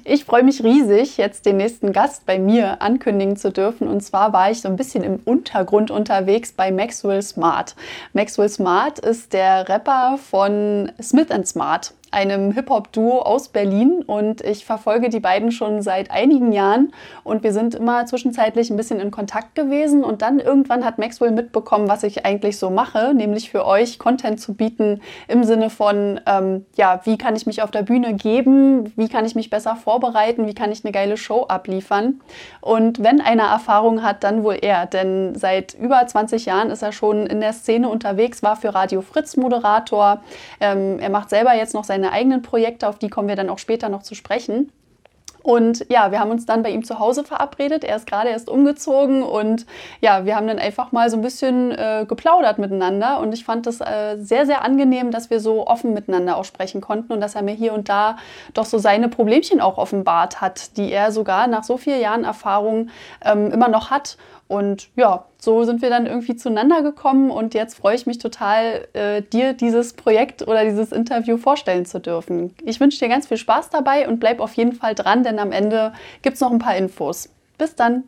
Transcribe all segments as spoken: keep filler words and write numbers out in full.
Ich freue mich riesig, jetzt den nächsten Gast bei mir ankündigen zu dürfen. Und zwar war ich so ein bisschen im Untergrund unterwegs bei Maxwell Smart. Maxwell Smart ist der Rapper von Smith and Smart, einem Hip-Hop-Duo aus Berlin, und ich verfolge die beiden schon seit einigen Jahren und wir sind immer zwischenzeitlich ein bisschen in Kontakt gewesen, und dann irgendwann hat Maxwell mitbekommen, was ich eigentlich so mache, nämlich für euch Content zu bieten im Sinne von, ähm, ja, wie kann ich mich auf der Bühne geben, wie kann ich mich besser vorbereiten, wie kann ich eine geile Show abliefern, und wenn einer Erfahrung hat, dann wohl er, denn seit über zwanzig Jahren ist er schon in der Szene unterwegs, war für Radio Fritz Moderator, ähm, er macht selber jetzt noch sein seine eigenen Projekte, auf die kommen wir dann auch später noch zu sprechen. Und ja, wir haben uns dann bei ihm zu Hause verabredet. Er ist gerade erst umgezogen und ja, wir haben dann einfach mal so ein bisschen äh, geplaudert miteinander, und ich fand das äh, sehr, sehr angenehm, dass wir so offen miteinander auch sprechen konnten und dass er mir hier und da doch so seine Problemchen auch offenbart hat, die er sogar nach so vielen Jahren Erfahrung ähm, immer noch hat. Und ja, so sind wir dann irgendwie zueinander gekommen, und jetzt freue ich mich total, äh, dir dieses Projekt oder dieses Interview vorstellen zu dürfen. Ich wünsche dir ganz viel Spaß dabei und bleib auf jeden Fall dran, denn am Ende gibt es noch ein paar Infos. Bis dann!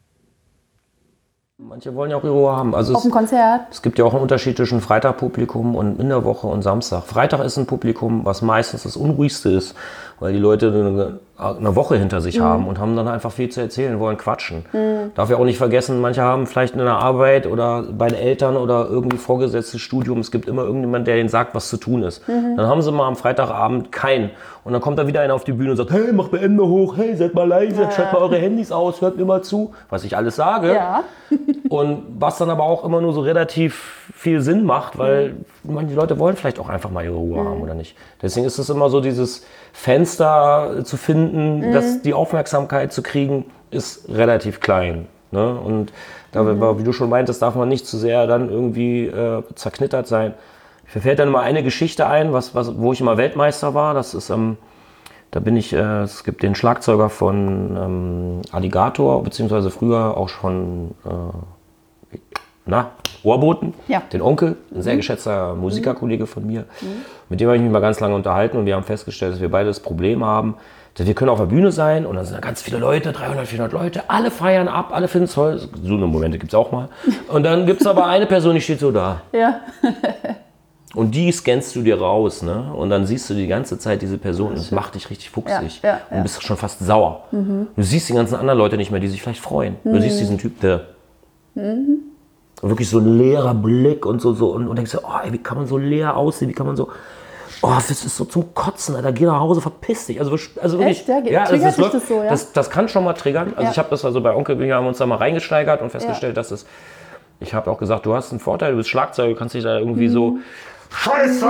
Manche wollen ja auch ihre Ruhe haben. Also auf dem Konzert? Es gibt ja auch einen Unterschied zwischen Freitag-Publikum und in der Woche und Samstag. Freitag ist ein Publikum, was meistens das unruhigste ist, weil die Leute eine, eine Woche hinter sich mhm. haben und haben dann einfach viel zu erzählen, wollen quatschen. Mhm. Darf ja auch nicht vergessen, manche haben vielleicht in der Arbeit oder bei den Eltern oder irgendwie vorgesetztes Studium. Es gibt immer irgendjemand, der ihnen sagt, was zu tun ist. Mhm. Dann haben sie mal am Freitagabend keinen. Und dann kommt da wieder einer auf die Bühne und sagt, hey, macht mal Ende hoch, hey, seid mal leise, ja. Schaltet mal eure Handys aus, hört mir mal zu, was ich alles sage. Ja. Und was dann aber auch immer nur so relativ viel Sinn macht, weil mhm. manche Leute wollen vielleicht auch einfach mal ihre Ruhe mhm. haben oder nicht. Deswegen ist es immer so, dieses Fenster zu finden, mhm. dass die Aufmerksamkeit zu kriegen, ist relativ klein. Ne? Und da, mhm. wie du schon meintest, darf man nicht zu sehr dann irgendwie äh, zerknittert sein. Mir fällt dann mal eine Geschichte ein, was, was, wo ich immer Weltmeister war. Das ist, ähm, da bin ich, äh, es gibt den Schlagzeuger von ähm, Alligator, beziehungsweise früher auch schon, äh, na, Ohrboten, ja. den Onkel, ein sehr geschätzter Musikerkollege von mir. Mhm. Mit dem habe ich mich mal ganz lange unterhalten, und wir haben festgestellt, dass wir beide das Problem haben, dass wir können auf der Bühne sein und dann sind da ganz viele Leute, dreihundert, vierhundert Leute, alle feiern ab, alle finden es toll. So eine Momente gibt es auch mal. Und dann gibt es aber eine Person, die steht so da. Ja. Und die scannst du dir raus, ne? Und dann siehst du die ganze Zeit diese Person, und das macht dich richtig fuchsig. Ja, ja, ja. Und bist schon fast sauer. Mhm. Du siehst die ganzen anderen Leute nicht mehr, die sich vielleicht freuen. Mhm. Du siehst diesen Typ, der mhm. wirklich so ein leerer Blick und so, so und, und denkst so, oh, ey, wie kann man so leer aussehen, wie kann man so, oh, das ist so zum Kotzen, Alter, geh nach Hause, verpiss dich. Also, also wirklich, echt? Ja, ja, triggert das, dich das so, ja? Das, das kann schon mal triggern. Also ja. ich habe das also bei Onkel, wir haben uns da mal reingesteigert und festgestellt, ja. dass es, ich habe auch gesagt, du hast einen Vorteil, du bist Schlagzeuger, du kannst dich da irgendwie mhm. so, Scheiße!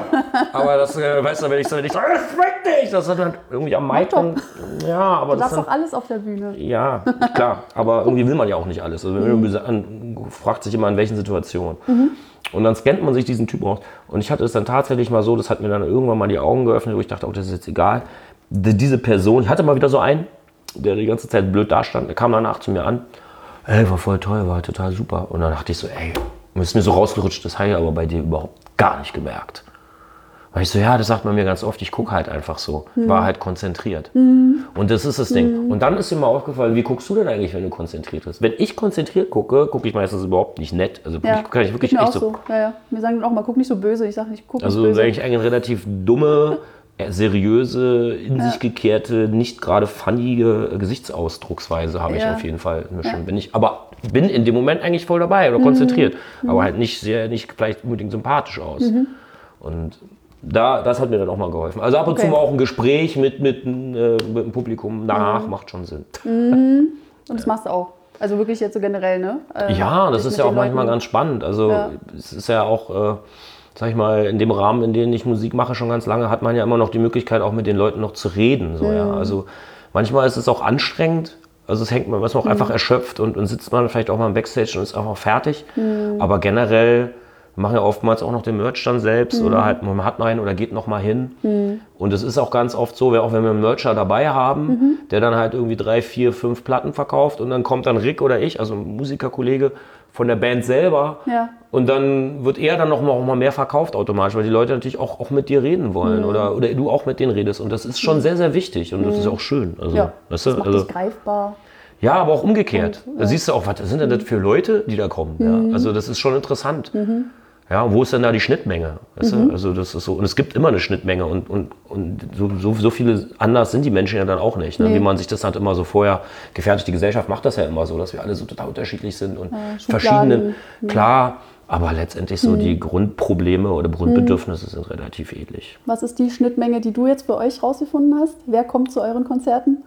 Aber das, äh, weißt du, wenn ich so nicht sage, das weg nicht, das ist dann irgendwie am Mic. Ja, aber du das darfst doch alles auf der Bühne. Ja, klar, aber irgendwie will man ja auch nicht alles. Also mhm. man fragt sich immer, in welchen Situationen. Mhm. Und dann scannt man sich diesen Typ raus. Und ich hatte es dann tatsächlich mal so, das hat mir dann irgendwann mal die Augen geöffnet, wo ich dachte, oh, das ist jetzt egal. Diese Person, ich hatte mal wieder so einen, der die ganze Zeit blöd dastand, der kam danach zu mir an. Ey, war voll toll, war total super. Und dann dachte ich so, ey, ist mir so rausgerutscht, das habe ich aber bei dir überhaupt gar nicht gemerkt. Weil ich so, ja, das sagt man mir ganz oft, ich gucke halt einfach so. Ich war halt konzentriert. Mhm. Und das ist das Ding. Mhm. Und dann ist mir mal aufgefallen, wie guckst du denn eigentlich, wenn du konzentriert bist? Wenn ich konzentriert gucke, gucke ich meistens überhaupt nicht nett. Also ja, ich gucke ich wirklich mir echt auch so. so. Ja, ja. Wir sagen auch mal, guck nicht so böse. Ich sage nicht, guck also nicht böse. Also eigentlich eine relativ dumme, seriöse, in ja. sich gekehrte, nicht gerade funnige Gesichtsausdrucksweise habe ich ja. auf jeden Fall. Ja. Bin ich, aber bin in dem Moment eigentlich voll dabei oder mhm. konzentriert. Mhm. Aber halt nicht sehr, nicht vielleicht unbedingt sympathisch aus. Mhm. Und da, das hat mir dann auch mal geholfen. Also ab und okay. zu mal auch ein Gespräch mit, mit, äh, mit dem Publikum danach mhm. macht schon Sinn. Mhm. Und das ja. machst du auch? Also wirklich jetzt so generell, ne? Äh, ja, das ist ja auch manchmal Leuten. ganz spannend. Also ja. es ist ja auch, äh, sag ich mal, in dem Rahmen, in dem ich Musik mache schon ganz lange, hat man ja immer noch die Möglichkeit, auch mit den Leuten noch zu reden. So, mhm. ja. Also manchmal ist es auch anstrengend. Also es hängt man, ist man auch mhm. einfach erschöpft und, und sitzt man vielleicht auch mal im Backstage und ist einfach fertig. Mhm. Aber generell machen ja oftmals auch noch den Merch dann selbst mhm. oder halt man hat noch einen oder geht noch mal hin. Mhm. Und es ist auch ganz oft so, auch wenn wir einen Mercher dabei haben, mhm. der dann halt irgendwie drei, vier, fünf Platten verkauft und dann kommt dann Rick oder ich, also ein Musikerkollege, von der Band selber. Ja. Und dann wird eher dann noch mal, noch mal mehr verkauft automatisch, weil die Leute natürlich auch, auch mit dir reden wollen mhm. oder, oder du auch mit denen redest. Und das ist schon sehr, sehr wichtig und das ist auch schön. Also, ja, weißt du, das macht also, dich greifbar. Ja, aber auch umgekehrt. Und, da ja. siehst du auch, was sind denn das für Leute, die da kommen? Mhm. Ja, also das ist schon interessant. Mhm. Ja, wo ist denn da die Schnittmenge? Weißt Mhm. du? Also das ist so, und es gibt immer eine Schnittmenge und, und, und so, so, so viele anders sind die Menschen ja dann auch nicht. Ne? Nee. Wie man sich das halt immer so vorher gefertigt, die Gesellschaft macht das ja immer so, dass wir alle so total unterschiedlich sind und ja, verschiedene, mhm. klar, aber letztendlich so mhm. die Grundprobleme oder Grundbedürfnisse mhm. sind relativ ähnlich. Was ist die Schnittmenge, die du jetzt für euch rausgefunden hast? Wer kommt zu euren Konzerten?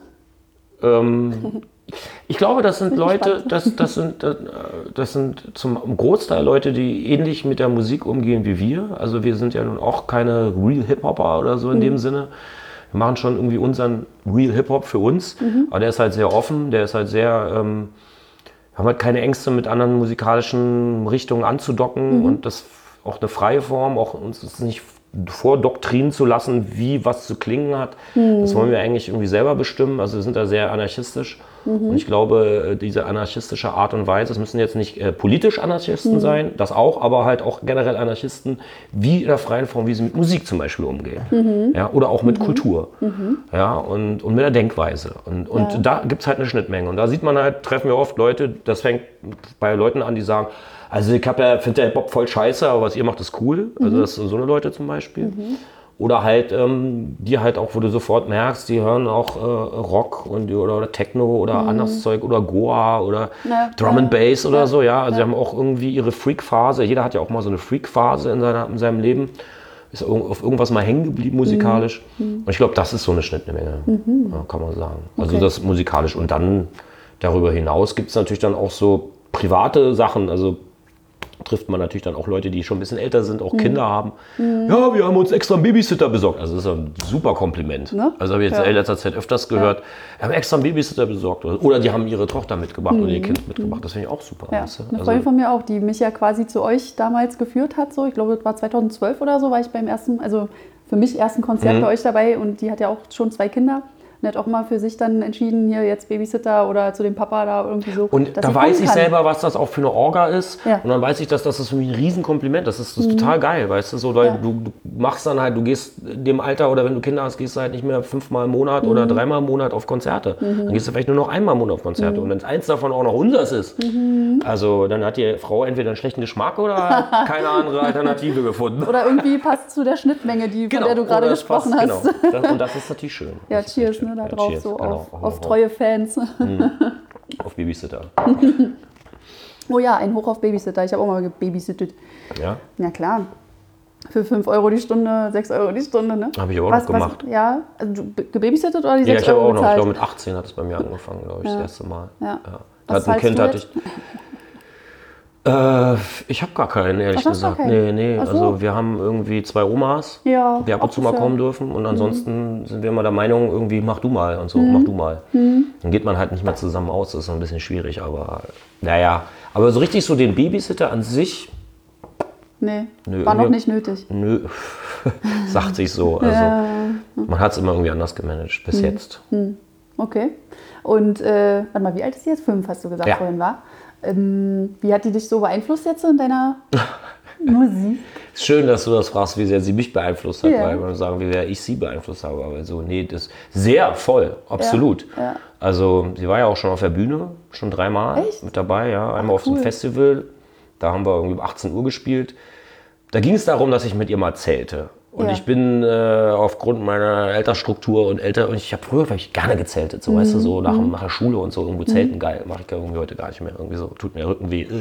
Ähm, ich glaube, das sind Leute, das, das, sind, das sind zum Großteil Leute, die ähnlich mit der Musik umgehen wie wir. Also wir sind ja nun auch keine Real Hip-Hopper oder so in mhm. dem Sinne. Wir machen schon irgendwie unseren Real Hip-Hop für uns, mhm. aber der ist halt sehr offen, der ist halt sehr, ähm, wir haben halt keine Ängste mit anderen musikalischen Richtungen anzudocken mhm. und das auch eine freie Form, auch uns ist nicht vordoktrinen zu lassen, wie was zu klingen hat. Mhm. Das wollen wir eigentlich irgendwie selber bestimmen. Also wir sind da sehr anarchistisch. Mhm. Und ich glaube, diese anarchistische Art und Weise, es müssen jetzt nicht äh, politisch Anarchisten mhm. sein, das auch, aber halt auch generell Anarchisten, wie in der freien Form, wie sie mit Musik zum Beispiel umgehen. Mhm. Ja, oder auch mit mhm. Kultur. Mhm. Ja, und, und mit der Denkweise. Und, und ja. da gibt es halt eine Schnittmenge. Und da sieht man halt, treffen wir oft Leute, das fängt bei Leuten an, die sagen, also ich ja, finde der Hip-Hop voll scheiße, aber was ihr macht, ist cool. Mhm. Also das sind so eine Leute zum Beispiel. Mhm. Oder halt, ähm, die halt auch, wo du sofort merkst, die hören auch äh, Rock und, oder, oder Techno oder mhm. anderes Zeug oder Goa oder ja, Drum and Bass ja, oder ja, so. Ja, also ja. die haben auch irgendwie ihre Freak-Phase. Jeder hat ja auch mal so eine Freak-Phase in, seiner, in seinem Leben. Ist auf irgendwas mal hängen geblieben musikalisch. Mhm. Und ich glaube, das ist so eine Schnittmenge, mhm. ja, kann man sagen. Also okay. das musikalisch. Und dann darüber hinaus gibt es natürlich dann auch so private Sachen, also trifft man natürlich dann auch Leute, die schon ein bisschen älter sind, auch mhm. Kinder haben. Mhm. Ja, wir haben uns extra einen Babysitter besorgt. Also das ist ein super Kompliment. Ne? Also habe ich jetzt ja. in letzter Zeit öfters gehört, ja. wir haben extra einen Babysitter besorgt. Oder die haben ihre Tochter mitgebracht mhm. oder ihr Kind mitgebracht. Das finde ich auch super. Ja. Weißt du? Eine Freundin also, von mir auch, die mich ja quasi zu euch damals geführt hat. So. Ich glaube, das war zweitausendzwölf oder so, war ich beim ersten, also für mich ersten Konzert mhm. bei euch dabei. Und die hat ja auch schon zwei Kinder. Und hat auch mal für sich dann entschieden, hier jetzt Babysitter oder zu dem Papa da irgendwie so. Und da weiß ich selber, was das auch für eine Orga ist. Ja. Und dann weiß ich, dass das ist für mich ein Riesenkompliment. Das ist, das ist mhm. total geil, weißt du, so, weil ja. du, du machst dann halt, du gehst in dem Alter oder wenn du Kinder hast, gehst du halt nicht mehr fünfmal im Monat mhm. oder dreimal im Monat auf Konzerte. Mhm. Dann gehst du vielleicht nur noch einmal im Monat auf Konzerte. Mhm. Und wenn eins davon auch noch unseres ist, mhm. also dann hat die Frau entweder einen schlechten Geschmack oder keine andere Alternative gefunden. Oder irgendwie passt zu der Schnittmenge, die, genau. von der du gerade gesprochen passt, hast. Genau. Das, und das ist natürlich schön. Ja, cheers, ne, da ja, drauf cheers, so genau. Auf, auf treue Fans. Mhm. Auf Babysitter. Oh ja, ein Hoch auf Babysitter. Ich habe auch mal gebabysittet. Ja? Ja klar. Für fünf Euro die Stunde, sechs Euro die Stunde, ne? Habe ich auch was, noch gemacht. Was, ja, also du gebabysittet oder die ja, sechs Euro Ja, ich habe auch noch. Ich bezahlt? glaube mit achtzehn hat es bei mir angefangen, glaube ich, ja. das erste Mal. Ja. Ja. Was Hat ein Kind du hatte ich. Äh, ich habe gar keinen, ehrlich Ach, gesagt. Keinen? Nee, nee. So. Also wir haben irgendwie zwei Omas, ja, die ab und zu mal kommen dürfen. Und ansonsten mhm. sind wir immer der Meinung, irgendwie mach du mal und so, mhm. mach du mal. Mhm. Dann geht man halt nicht mehr zusammen aus, das ist ein bisschen schwierig, aber naja. Aber so richtig so den Babysitter an sich. Nee, nö, war noch nicht nötig. Nö, sagt sich so. Also ja. man hat es immer irgendwie anders gemanagt, bis mhm. jetzt. Okay. Und äh, warte mal, wie alt ist sie jetzt? Fünf, hast du gesagt ja. vorhin, war? Ähm, wie hat die dich so beeinflusst jetzt in deiner Musik? Ist schön, dass du das fragst, wie sehr sie mich beeinflusst hat, ja. weil man sagen, wie sehr ich sie beeinflusst habe. Aber so, nee, das sehr voll, absolut. Ja. Ja. Also sie war ja auch schon auf der Bühne, schon dreimal Echt? mit dabei, ja. Einmal Ach, auf so einem cool. Festival, da haben wir irgendwie um achtzehn Uhr gespielt. Da ging es darum, dass ich mit ihr mal zelte. Und ja. ich bin äh, aufgrund meiner Altersstruktur und älter, und ich habe früher hab ich gerne gezeltet, so mhm. weißt du, so nach, nach der Schule und so irgendwo zelten, mhm. geil, mache ich irgendwie heute gar nicht mehr, irgendwie so, tut mir Rücken weh.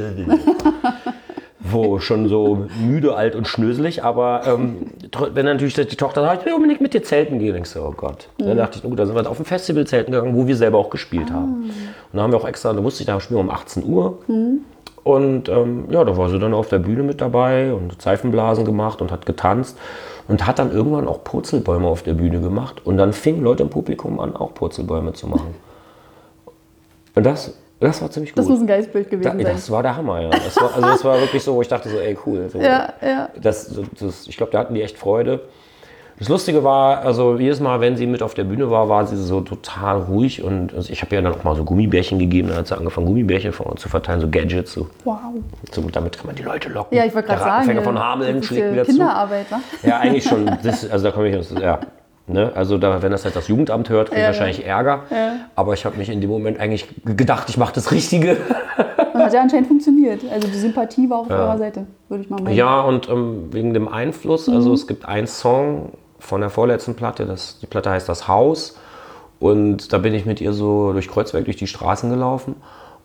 Wo schon so müde, alt und schnöselig, aber ähm, wenn natürlich die Tochter sagt, ich will unbedingt mit dir zelten gehen, denkst du, oh Gott. Mhm. Dann dachte ich, gut, dann sind wir auf ein Festival zelten gegangen, wo wir selber auch gespielt ah. haben. Und da haben wir auch extra, da wusste ich, da spielen wir um achtzehn Uhr. Mhm. Und ähm, ja, da war sie dann auf der Bühne mit dabei und Seifenblasen gemacht und hat getanzt und hat dann irgendwann auch Purzelbäume auf der Bühne gemacht. Und dann fingen Leute im Publikum an, auch Purzelbäume zu machen. Und das, das war ziemlich gut. Das muss ein geiles Bild gewesen da, sein. Das war der Hammer, ja. Das war, also das war wirklich so, wo ich dachte so, ey, cool. So, ja, ja. Das, das, ich glaube, da hatten die echt Freude. Das Lustige war, also jedes Mal, wenn sie mit auf der Bühne war, war sie so total ruhig und also ich habe ihr dann auch mal so Gummibärchen gegeben, dann hat sie angefangen, Gummibärchen von uns zu verteilen, so Gadgets. So. Wow. So, damit kann man die Leute locken. Ja, ich wollte gerade sagen, Rattenfänger von Hameln schlägt wieder Kinderarbeit, zu. Ne? Ja, eigentlich schon. Das, also da komme ich, ja. Ne? Also da, wenn das jetzt das Jugendamt hört, kriege ich ja, wahrscheinlich ja. Ärger. Ja. Aber ich habe mich in dem Moment eigentlich gedacht, ich mache das Richtige. Das hat ja anscheinend funktioniert. Also die Sympathie war auf ja. eurer Seite, würde ich mal meinen. Ja, und ähm, wegen dem Einfluss, also mhm. es gibt einen Song von der vorletzten Platte, das, die Platte heißt Das Haus. Und da bin ich mit ihr so durch Kreuzberg, durch die Straßen gelaufen.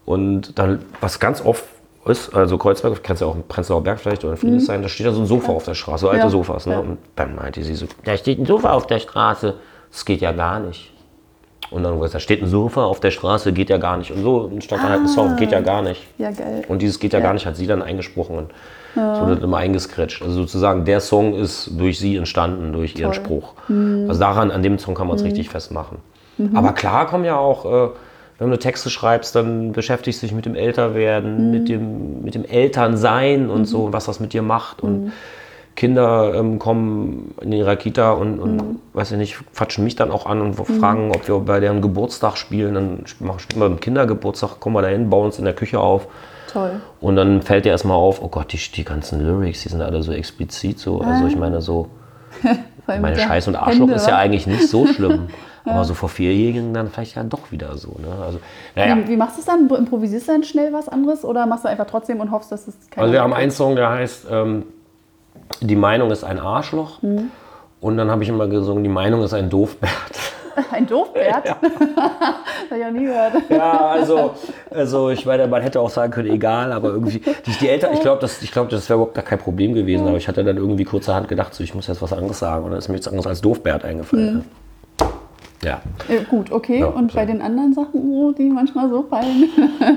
Und dann, was ganz oft ist, also Kreuzberg, kennst du ja auch in Prenzlauer Berg vielleicht oder in Friedrichshain, mhm. da steht da so ein Sofa ja. auf der Straße, so alte ja. Sofas. Ne? Ja. Und dann meinte sie so, da steht ein Sofa auf der Straße, das geht ja gar nicht. Und dann gesagt, da steht ein Sofa auf der Straße, geht ja gar nicht. Und so stand dann ah. halt ein Song, geht ja gar nicht. Ja, geil. Und dieses geht ja, ja. gar nicht, hat sie dann eingesprochen und ja. es wurde immer eingescratcht. Also sozusagen, der Song ist durch sie entstanden, durch Toll. Ihren Spruch. Mhm. Also daran, an dem Song kann man es mhm. richtig festmachen. Mhm. Aber klar kommen ja auch, äh, wenn du Texte schreibst, dann beschäftigst du dich mit dem Älterwerden, mhm. mit dem, mit dem Elternsein und mhm. so, was das mit dir macht. Und mhm. Kinder ähm, kommen in ihrer Kita und, und mhm. weiß ich nicht, quatschen mich dann auch an und mhm. fragen, ob wir bei deren Geburtstag spielen. Dann machen wir beim Kindergeburtstag, kommen wir da hin, bauen uns in der Küche auf. Toll. Und dann fällt dir erstmal auf, oh Gott, die, die ganzen Lyrics, die sind alle so explizit so. Also ich meine so, meine Scheiß und Arschloch Hände, ist ja eigentlich nicht so schlimm. Ja. Aber so vor Vierjährigen dann vielleicht ja doch wieder so. Ne? Also, naja. wie, wie machst du es dann? Improvisierst du dann schnell was anderes oder machst du einfach trotzdem und hoffst, dass es keiner Also wir haben einen Song, der heißt ähm, Die Meinung ist ein Arschloch. Mhm. Und dann habe ich immer gesungen, die Meinung ist ein Doofbert. Ein Doofbert? Ja. Das habe ich noch nie gehört. Ja, also, also ich meine, man hätte auch sagen können, egal, aber irgendwie, die, die Eltern, ich glaube, das, ich glaub, das wäre überhaupt gar kein Problem gewesen, mhm. aber ich hatte dann irgendwie kurzerhand gedacht, so, ich muss jetzt was anderes sagen und dann ist mir jetzt anderes als Doofbert eingefallen. Mhm. Ja. Äh, gut, okay. Ja, und so. Bei den anderen Sachen, oh, die manchmal so fallen?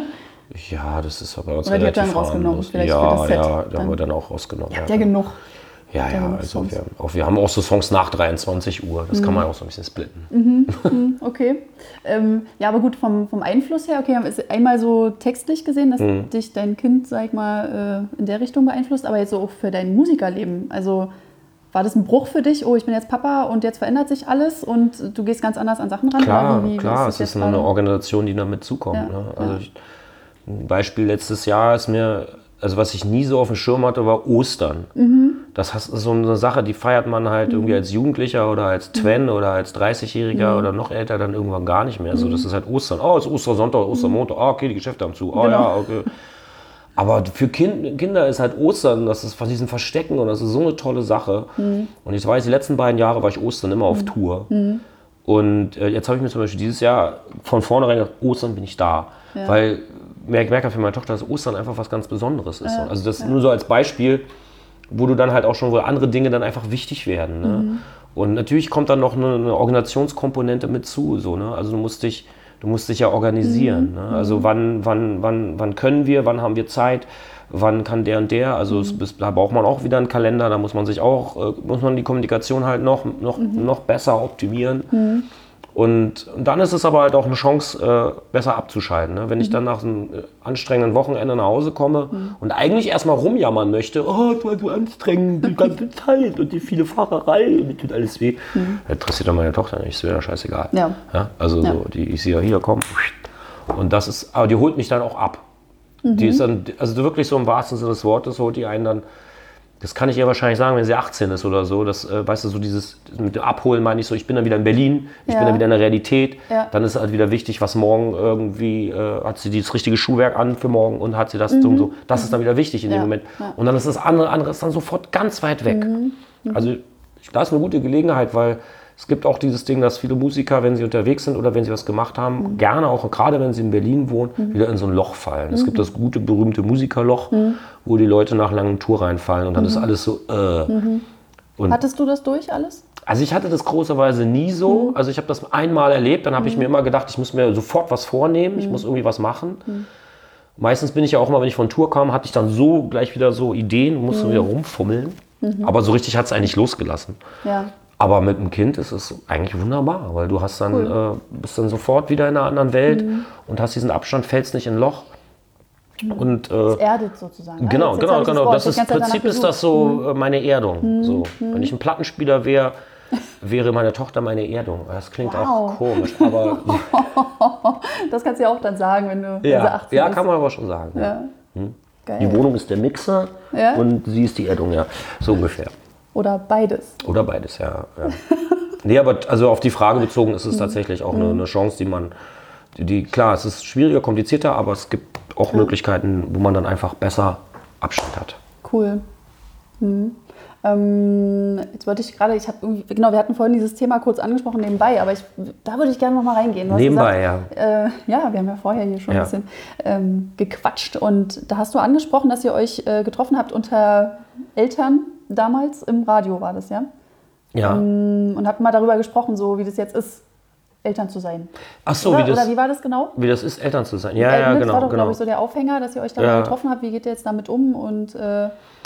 Ja, das ist bei uns Oder relativ die habt ihr dann rausgenommen, vielleicht ja, für das Set. Ja, da haben wir dann auch rausgenommen. Ja, ja genug. Ja, ja, ja also wir, auch, wir haben auch so Songs nach dreiundzwanzig Uhr, das mhm. kann man auch so ein bisschen splitten. Mhm. Okay. Ähm, ja, aber gut, vom, vom Einfluss her, okay, haben wir es einmal so textlich gesehen, dass mhm. dich dein Kind, sag ich mal, äh, in der Richtung beeinflusst, aber jetzt so auch für dein Musikerleben. Also war das ein Bruch für dich? Oh, ich bin jetzt Papa und jetzt verändert sich alles und du gehst ganz anders an Sachen ran? Klar, wie, wie, klar, wie es ist eine Organisation, die damit zukommt. Ja, ne? Also ja. ich, ein Beispiel letztes Jahr ist mir, also was ich nie so auf dem Schirm hatte, war Ostern. Mhm. Das ist so eine Sache, die feiert man halt mhm. irgendwie als Jugendlicher oder als Twen mhm. oder als dreißigjähriger mhm. oder noch älter dann irgendwann gar nicht mehr. Mhm. So, das ist halt Ostern. Oh, es ist Ostersonntag, Ostermontag. Oh, okay, die Geschäfte haben zu. Oh genau. Ja, okay. Aber für kind, Kinder ist halt Ostern, das ist von diesen Verstecken und das ist so eine tolle Sache. Mhm. Und ich weiß, die letzten beiden Jahre war ich Ostern immer auf mhm. Tour. Mhm. Und äh, jetzt habe ich mir zum Beispiel dieses Jahr von vornherein gedacht, Ostern bin ich da. Ja. Weil ich merke für meine Tochter, dass Ostern einfach was ganz Besonderes ist. Ja. Also das ja. nur so als Beispiel, wo du dann halt auch schon, wo andere Dinge dann einfach wichtig werden. Ne? Mhm. Und natürlich kommt dann noch eine, eine Organisationskomponente mit zu. So, ne? Also du musst dich Du musst dich ja organisieren. Mhm. Ne? Also wann, wann, wann, wann können wir, wann haben wir Zeit, wann kann der und der. Also mhm. es, da braucht man auch wieder einen Kalender, da muss man sich auch, äh, muss man die Kommunikation halt noch, noch, mhm. noch besser optimieren. Mhm. Und, und dann ist es aber halt auch eine Chance, äh, besser abzuschalten. Ne? Wenn mhm. ich dann nach einem äh, anstrengenden Wochenende nach Hause komme mhm. und eigentlich erstmal rumjammern möchte, oh, es war so anstrengend, die ganze Zeit und die viele Fahrerei, mir tut alles weh. Mhm. Das interessiert doch meine Tochter nicht, ist mir ja scheißegal. Ja. Ja? Also ja. So, die, ich sehe ja hier, komm. Und das ist, aber die holt mich dann auch ab. Mhm. Die ist dann, also wirklich so im wahrsten Sinne des Wortes, holt die einen dann. Das kann ich ihr wahrscheinlich sagen, wenn sie achtzehn ist oder so. Das, äh, weißt du, so dieses mit dem Abholen meine ich so, ich bin dann wieder in Berlin, ich ja. bin dann wieder in der Realität. Ja. Dann ist halt wieder wichtig, was morgen irgendwie, äh, hat sie dieses richtige Schuhwerk an für morgen und hat sie das mhm. so. Das ist dann wieder wichtig in ja. dem Moment. Ja. Und dann ist das andere, andere ist dann sofort ganz weit weg. Mhm. Mhm. Also da ist eine gute Gelegenheit, weil es gibt auch dieses Ding, dass viele Musiker, wenn sie unterwegs sind oder wenn sie was gemacht haben, mhm. gerne auch, gerade wenn sie in Berlin wohnen, mhm. wieder in so ein Loch fallen. Mhm. Es gibt das gute, berühmte Musikerloch, mhm. wo die Leute nach langen Tour reinfallen und dann mhm. ist alles so, äh. Mhm. Und hattest du das durch alles? Also ich hatte das großerweise nie so. Mhm. Also ich habe das einmal erlebt, dann habe mhm. ich mir immer gedacht, ich muss mir sofort was vornehmen, mhm. ich muss irgendwie was machen. Mhm. Meistens bin ich ja auch immer, wenn ich von Tour kam, hatte ich dann so gleich wieder so Ideen, musste mhm. wieder rumfummeln. Mhm. Aber so richtig hat es eigentlich losgelassen. Ja. Aber mit dem Kind ist es eigentlich wunderbar, weil du hast dann, cool. äh, bist dann sofort wieder in einer anderen Welt mhm. und hast diesen Abstand, fällst nicht in ein Loch. Mhm. Und, äh, das erdet sozusagen. Genau, genau, genau. Das ist, im Prinzip ist das so mhm. meine Erdung. Mhm. So. Mhm. Wenn ich ein Plattenspieler wäre, wäre meine Tochter meine Erdung. Das klingt Wow. auch komisch, aber Das kannst du ja auch dann sagen, wenn du wenn sie ja, achtzehn ja ist. kann man aber schon sagen. Ja. Ja. Geil. Die Wohnung ist der Mixer Ja? und sie ist die Erdung, ja, so ungefähr. Oder beides. Oder beides, ja. ja. Nee, aber also auf die Frage bezogen ist es tatsächlich auch eine, eine Chance, die man, die, die, klar, es ist schwieriger, komplizierter, aber es gibt auch Möglichkeiten, wo man dann einfach besser Abstand hat. Cool. Mhm. Ähm, jetzt wollte ich gerade, ich habe irgendwie, genau, wir hatten vorhin dieses Thema kurz angesprochen nebenbei, aber ich, da würde ich gerne noch mal reingehen. Du hast Nebenbei, gesagt, ja. Äh, ja, wir haben ja vorher hier schon Ja. ein bisschen ähm, gequatscht und da hast du angesprochen, dass ihr euch äh, getroffen habt unter Eltern damals im Radio, war das, ja? Ja. Ähm, und habt mal darüber gesprochen, so wie das jetzt ist, Eltern zu sein. Ach so, Oder, wie das, oder wie war das genau? wie das ist, Eltern zu sein. Ja, Äh, ja, das genau. war doch, genau. glaube ich, so der Aufhänger, dass ihr euch da Ja. mal getroffen habt. Wie geht ihr jetzt damit um? Und äh,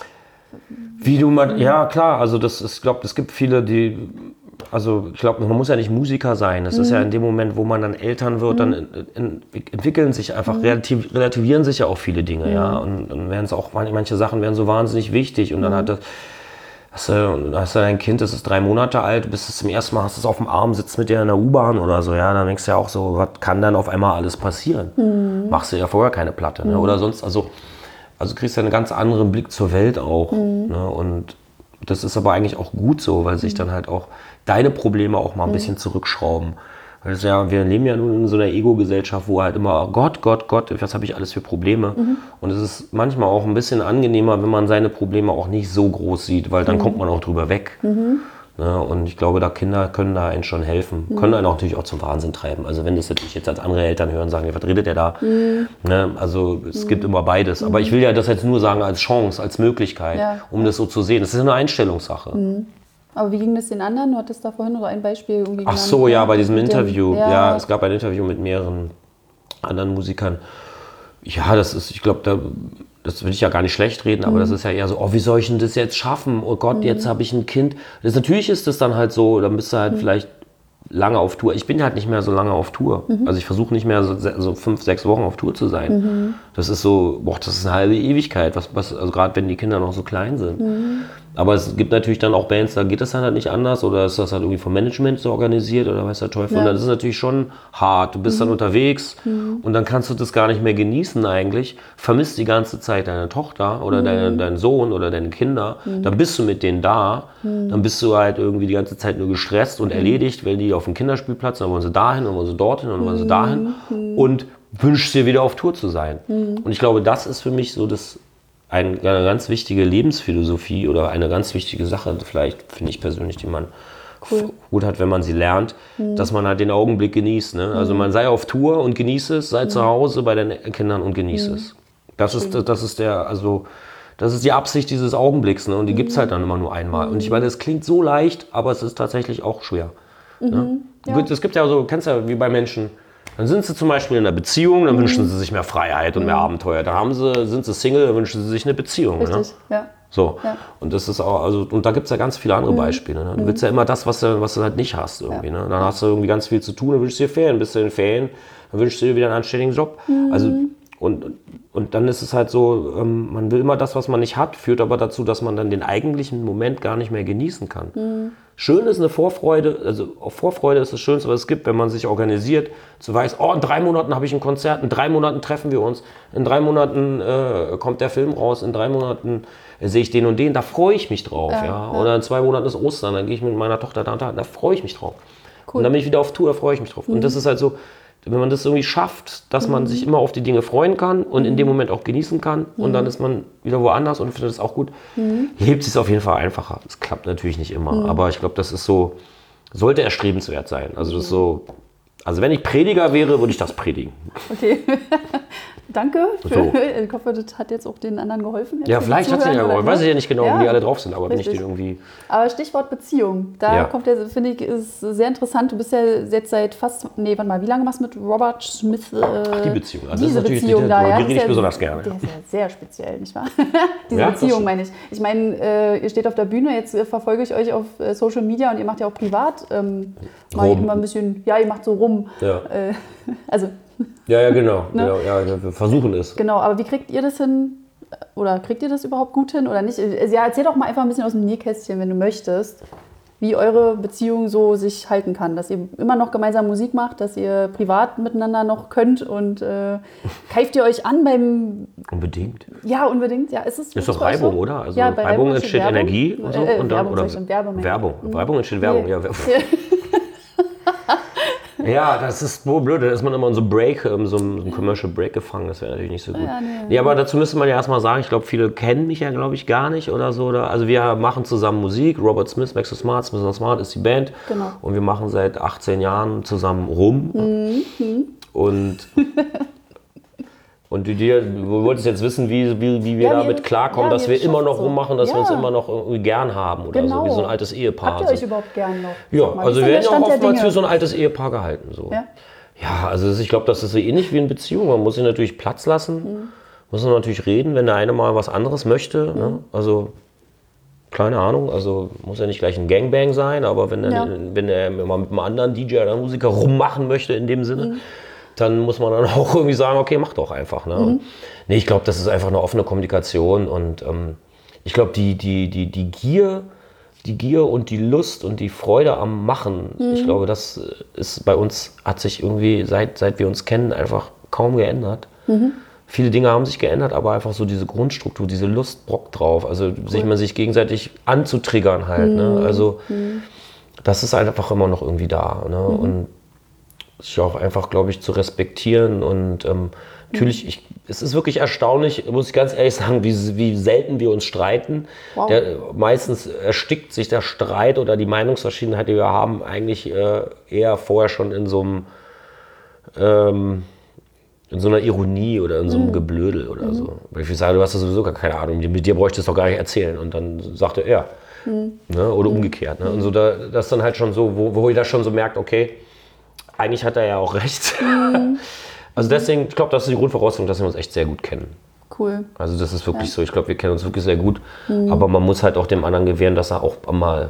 Wie du mal, ja klar, also das ist, ich glaube, es gibt viele, die, also ich glaube, man muss ja nicht Musiker sein. Es ist ja in dem Moment, wo man dann Eltern wird, dann in, in, entwickeln sich einfach, relativ, relativieren sich ja auch viele Dinge, ja. Und dann werden es auch, manche Sachen werden so wahnsinnig wichtig und dann hat das, hast du, hast du dein Kind, das ist drei Monate alt, bist es zum ersten Mal, hast es auf dem Arm, sitzt mit dir in der U-Bahn oder so, ja, dann denkst du ja auch so, was kann dann auf einmal alles passieren? Machst du ja vorher keine Platte, ne? Oder sonst, also Also kriegst du einen ganz anderen Blick zur Welt auch. Mhm. Ne? Und das ist aber eigentlich auch gut so, weil sich dann halt auch deine Probleme auch mal ein bisschen zurückschrauben. Weil das ja, wir leben ja nun in so einer Ego-Gesellschaft, wo halt immer Gott, Gott, Gott, was habe ich alles für Probleme? Mhm. Und es ist manchmal auch ein bisschen angenehmer, wenn man seine Probleme auch nicht so groß sieht, weil dann mhm. kommt man auch drüber weg. Mhm. Ne, und ich glaube, da Kinder können da einen schon helfen, mhm. können einen auch natürlich auch zum Wahnsinn treiben. Also wenn das natürlich jetzt als andere Eltern hören, sagen, ja, was redet der da? Mhm. Ne, also es mhm. gibt immer beides. Mhm. Aber ich will ja das jetzt nur sagen als Chance, als Möglichkeit, ja. um das so zu sehen. Das ist eine Einstellungssache. Mhm. Aber wie ging das den anderen? Du hattest da vorhin oder ein Beispiel irgendwie Ach genannt, so, ja, bei diesem Interview. Dem, ja. ja, es gab ein Interview mit mehreren anderen Musikern. Ja, das ist, ich glaube, da... Das will ich ja gar nicht schlecht reden, aber mhm. das ist ja eher so, oh, wie soll ich denn das jetzt schaffen? Oh Gott, mhm. jetzt habe ich ein Kind. Das, natürlich ist das dann halt so, dann bist du halt mhm. vielleicht lange auf Tour. Ich bin halt nicht mehr so lange auf Tour. Mhm. Also ich versuche nicht mehr so, so fünf, sechs Wochen auf Tour zu sein. Mhm. Das ist so, boah, das ist eine halbe Ewigkeit, was, was, also gerade wenn die Kinder noch so klein sind. Mhm. Aber es gibt natürlich dann auch Bands, da geht das halt nicht anders oder ist das halt irgendwie vom Management so organisiert oder weiß der Teufel. Ja. Und das ist natürlich schon hart. Du bist mhm. dann unterwegs mhm. und dann kannst du das gar nicht mehr genießen eigentlich. Vermisst die ganze Zeit deine Tochter oder mhm. deine, deinen Sohn oder deine Kinder. Mhm. Dann bist du mit denen da. Mhm. Dann bist du halt irgendwie die ganze Zeit nur gestresst und mhm. erledigt, wenn die auf dem Kinderspielplatz, dann wollen sie dahin, dann wollen sie dorthin, dann wollen sie dahin. Mhm. Und wünschst dir wieder auf Tour zu sein. Mhm. Und ich glaube, das ist für mich so das eine ganz wichtige Lebensphilosophie oder eine ganz wichtige Sache, vielleicht finde ich persönlich, die man cool. gut hat, wenn man sie lernt, mhm. dass man halt den Augenblick genießt. Ne? Also man sei auf Tour und genieße es, sei mhm. zu Hause bei den Kindern und genieße mhm. es. Das ist, das ist der, also das ist die Absicht dieses Augenblicks, ne? Und die mhm. gibt es halt dann immer nur einmal. Mhm. Und ich meine, es klingt so leicht, aber es ist tatsächlich auch schwer. Mhm. Ne? Ja. Es gibt ja so, du kennst ja wie bei Menschen, dann sind sie zum Beispiel in einer Beziehung, dann mhm. wünschen sie sich mehr Freiheit und mhm. mehr Abenteuer. Dann haben sie, sind sie Single, dann wünschen sie sich eine Beziehung. Richtig, ne? ja. So. Ja. Und das ist auch, also, und da gibt es ja ganz viele andere Beispiele. Ne? Du willst ja immer das, was du, was du halt nicht hast irgendwie. Ja. Ne? Dann hast du irgendwie ganz viel zu tun, dann wünschst du dir Ferien, bist du in den Ferien, dann wünschst du dir wieder einen anständigen Job. Mhm. Also, und, und dann ist es halt so, ähm, man will immer das, was man nicht hat, führt aber dazu, dass man dann den eigentlichen Moment gar nicht mehr genießen kann. Mhm. Schön ist eine Vorfreude, also auf Vorfreude ist das Schönste, was es gibt, wenn man sich organisiert, so weiß, oh, in drei Monaten habe ich ein Konzert, in drei Monaten treffen wir uns, in drei Monaten äh, kommt der Film raus, in drei Monaten äh, sehe ich den und den, da freue ich mich drauf. Ja, ja. Oder in zwei Monaten ist Ostern, dann gehe ich mit meiner Tochter da und da, da freue ich mich drauf. Cool. Und dann bin ich wieder auf Tour, da freue ich mich drauf. Mhm. Und das ist halt so, wenn man das irgendwie schafft, dass man mhm. sich immer auf die Dinge freuen kann und in dem Moment auch genießen kann und mhm. dann ist man wieder woanders und findet es auch gut, mhm. lebt es auf jeden Fall einfacher. Das klappt natürlich nicht immer, mhm. aber ich glaube, das ist so, sollte erstrebenswert sein. Also das ist so, also wenn ich Prediger wäre, würde ich das predigen. Okay. Danke. Für, so. Ich hoffe, das hat jetzt auch den anderen geholfen. Ja, vielleicht hat es ja geholfen. Weiß ich ja nicht genau, ja. wie die alle drauf sind, aber Richtig. wenn ich die irgendwie... Aber Stichwort Beziehung, da ja. kommt der, finde ich, ist sehr interessant. Du bist ja jetzt seit fast, nee, warte mal, wie lange machst du mit Robert Smith? Äh, Ach, die Beziehung. Also diese das ist Beziehung die, da, die, ja. die rede ich ja, besonders gerne. Der Ja. ist ja sehr speziell, nicht wahr? diese ja, Beziehung meine ich. Ich meine, äh, ihr steht auf der Bühne, jetzt äh, verfolge ich euch auf äh, Social Media und ihr macht ja auch privat ähm, mal immer ein bisschen, ja, ihr macht so rum. Ja. Äh, also... Ja, ja, genau. Ne? genau ja, wir versuchen es. Genau, aber wie kriegt ihr das hin? Oder kriegt ihr das überhaupt gut hin oder nicht? Ja, erzähl doch mal einfach ein bisschen aus dem Nähkästchen, wenn du möchtest, wie wie eure Beziehung so sich halten kann. Dass ihr immer noch gemeinsam Musik macht, dass ihr privat miteinander noch könnt und äh, keift ihr euch an beim... Unbedingt. Ja, unbedingt. Ja, ist es ist doch Reibung, so? Oder? Also ja, Reibung, Reibung entsteht Werbung. Energie und so. Äh, und dann, Werbung, oder Werbung. Werbung. Mhm. Reibung entsteht Werbung, nee. ja. Ja, das ist so blöd, da ist man immer in so einem Break, in so einem Commercial Break gefangen, das wäre natürlich nicht so gut. Ja, nee, nee, aber dazu müsste man ja erstmal sagen, ich glaube, viele kennen mich ja, glaube ich, gar nicht oder so. Oder, also wir machen zusammen Musik, Robert Smith, Maxwell Smart, Smith Smart ist die Band. Genau. Und wir machen seit achtzehn Jahren zusammen rum. Mhm. Und... Und du, dir, du wolltest jetzt wissen, wie, wie, wie wir ja, damit wir, klarkommen, ja, dass wir immer noch so. rummachen, dass ja. wir uns immer noch irgendwie gern haben oder genau. so, wie so ein altes Ehepaar. Habt ihr euch überhaupt gern noch? Ja, also wir werden ja auch oftmals für so ein altes Ehepaar gehalten. So. Ja? ja, also ich glaube, das ist so ähnlich wie in Beziehung. Man muss sich natürlich Platz lassen, mhm. muss man natürlich reden, wenn der eine mal was anderes möchte. Mhm. Ne? Also, keine Ahnung, also muss ja nicht gleich ein Gangbang sein, aber wenn, ja. er, wenn er mal mit einem anderen D J oder Musiker rummachen möchte in dem Sinne, mhm. dann muss man dann auch irgendwie sagen, okay, mach doch einfach. Ne? Mhm. Nee, ich glaube, das ist einfach eine offene Kommunikation und ähm, ich glaube, die, die, die, die Gier, die Gier und die Lust und die Freude am Machen, mhm. ich glaube, das ist bei uns, hat sich irgendwie, seit, seit wir uns kennen, einfach kaum geändert. Mhm. Viele Dinge haben sich geändert, aber einfach so diese Grundstruktur, diese Lust, Bock drauf, also cool. sich man sich gegenseitig anzutriggern halt. Mhm. Ne? Also mhm. das ist einfach immer noch irgendwie da. Ne? Mhm. Und sich auch einfach, glaube ich, zu respektieren und ähm, natürlich, ich, es ist wirklich erstaunlich, muss ich ganz ehrlich sagen, wie, wie selten wir uns streiten. Wow. Der, meistens erstickt sich der Streit oder die Meinungsverschiedenheit, die wir haben, eigentlich äh, eher vorher schon in so einem ähm, in so einer Ironie oder in so einem mhm. Geblödel oder mhm. so. Weil ich sage, du hast sowieso gar keine Ahnung, mit dir bräuchte ich es doch gar nicht erzählen. Und dann sagte er, mhm. ne, oder mhm. umgekehrt. Ne? Und so, da, das ist dann halt schon so, wo, wo ihr das schon so merkt, okay, eigentlich hat er ja auch recht. Mhm. Also deswegen, ich glaube, das ist die Grundvoraussetzung, dass wir uns echt sehr gut kennen. Cool. Also das ist wirklich ja. so, ich glaube, wir kennen uns wirklich sehr gut. Mhm. Aber man muss halt auch dem anderen gewähren, dass er auch mal,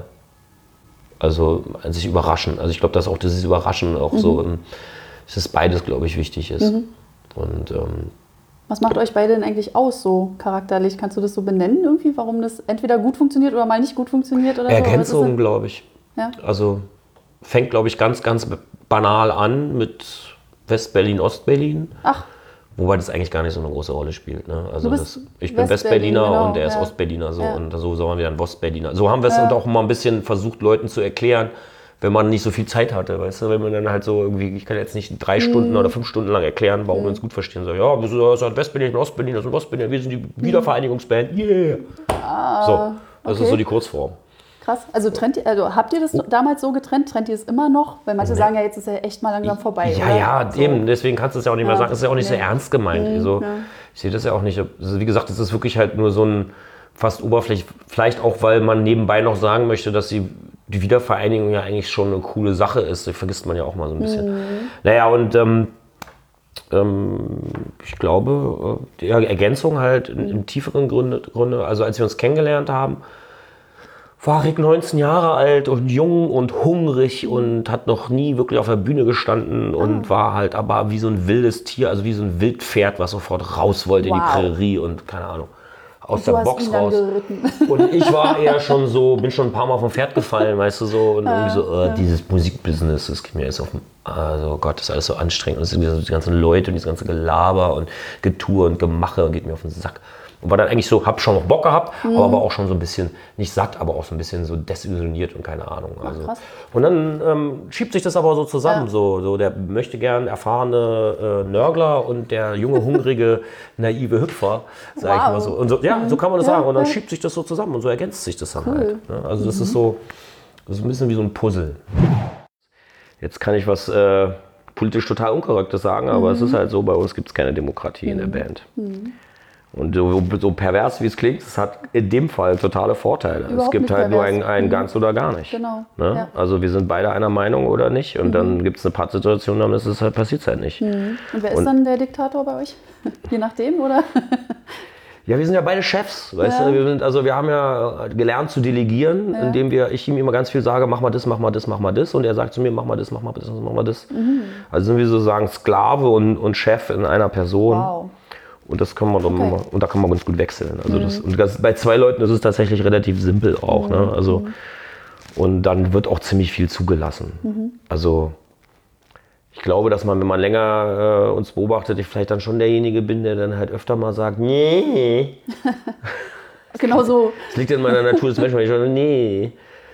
also sich überraschen. Also ich glaube, dass auch dieses Überraschen auch mhm. so, dass es beides, glaube ich, wichtig ist. Mhm. Und, ähm, was macht euch beide denn eigentlich aus, so charakterlich? Kannst du das so benennen irgendwie, warum das entweder gut funktioniert oder mal nicht gut funktioniert? Oder Ergänzung, so? glaube ich. Ja? Also fängt, glaube ich, ganz, ganz banal an mit West-Berlin, Ost-Berlin. Ach. Wobei das eigentlich gar nicht so eine große Rolle spielt. Ne? Also du das, ich bin West-Berliner genau, und er ist ja. Ost-Berliner. So, ja. Und so waren wir dann Ost-Berliner. So haben wir es ja. auch mal ein bisschen versucht, Leuten zu erklären, wenn man nicht so viel Zeit hatte. Weißt du? Wenn man dann halt so irgendwie, ich kann jetzt nicht drei mhm. Stunden oder fünf Stunden lang erklären, warum mhm. wir uns gut verstehen. So, ja, wir sind West-Berlin, ich bin Ost-Berlin, das ist Ost-Berlin, wir sind die Wiedervereinigungsband. Yeah! Ah, so, das okay. ist so die Kurzform. Krass. Also, trennt ihr, also habt ihr das damals so getrennt? Trennt ihr es immer noch? Weil manche nee. sagen ja, jetzt ist ja echt mal langsam vorbei. Ja, oder? ja, so. eben. Deswegen kannst du es ja auch nicht mehr ja. sagen. Das ist ja auch nicht nee. so ernst gemeint. Mhm, also, ja. Ich sehe das ja auch nicht. Also, wie gesagt, das ist wirklich halt nur so ein fast oberflächlich. Vielleicht auch, weil man nebenbei noch sagen möchte, dass die, die Wiedervereinigung ja eigentlich schon eine coole Sache ist. Das vergisst man ja auch mal so ein bisschen. Mhm. Naja, und ähm, ähm, ich glaube, die Ergänzung halt mhm. im tieferen Grunde, Grunde, also als wir uns kennengelernt haben, war Rick neunzehn Jahre alt und jung und hungrig und hat noch nie wirklich auf der Bühne gestanden und ah. war halt aber wie so ein wildes Tier, also wie so ein Wildpferd, was sofort raus wollte wow. in die Prärie und keine Ahnung, aus der Box raus. Und ich war eher schon so, bin schon ein paar Mal vom Pferd gefallen, weißt du, so und ah, irgendwie so, äh, ja. dieses Musikbusiness, das geht mir jetzt auf den, also Gott, das ist alles so anstrengend und die ganzen Leute und dieses ganze Gelaber und Getue und Gemache geht mir auf den Sack. Und war dann eigentlich so, hab schon noch Bock gehabt, mhm. aber war auch schon so ein bisschen, nicht satt, aber auch so ein bisschen so desillusioniert und keine Ahnung. Also. Ach, und dann ähm, schiebt sich das aber so zusammen. Ja. So, so der möchte gern erfahrene äh, Nörgler und der junge, hungrige, naive Hüpfer, sag wow. ich mal so. Und so. Ja, so kann man das ja, sagen. Und dann ja. schiebt sich das so zusammen und so ergänzt sich das dann cool. halt. Ne? Also das mhm. ist so, das ist ein bisschen wie so ein Puzzle. Jetzt kann ich was äh, politisch total Unkorrektes sagen, aber mhm. es ist halt so, bei uns gibt es keine Demokratie mhm. in der Band. Mhm. Und so, so pervers wie es klingt, es hat in dem Fall totale Vorteile. Überhaupt es gibt halt pervers. nur ein, ein ganz oder gar nicht. Genau. Ne? Ja. Also wir sind beide einer Meinung oder nicht. Und mhm. dann gibt es eine Pattsituation, dann ist es halt, passiert es halt nicht. Mhm. Und wer ist und, dann der Diktator bei euch? Je nachdem, oder? Ja, wir sind ja beide Chefs, weißt ja. du? Wir sind, also wir haben ja gelernt zu delegieren, ja. indem wir, ich ihm immer ganz viel sage, mach mal das, mach mal das, mach mal das. Und er sagt zu mir, mach mal das, mach mal das, mach mal das. Mhm. Also sind wir sozusagen Sklave und, und Chef in einer Person. Wow. Und das kann man dann okay. und da kann man ganz gut wechseln. Also mhm. das, und das, bei zwei Leuten ist es tatsächlich relativ simpel auch. Mhm. Ne? Also, Und dann wird auch ziemlich viel zugelassen. Mhm. Also ich glaube, dass man, wenn man länger äh, uns beobachtet, ich vielleicht dann schon derjenige bin, der dann halt öfter mal sagt, nee. Genau so. Das liegt in meiner Natur des Menschen, weil ich sage, nee.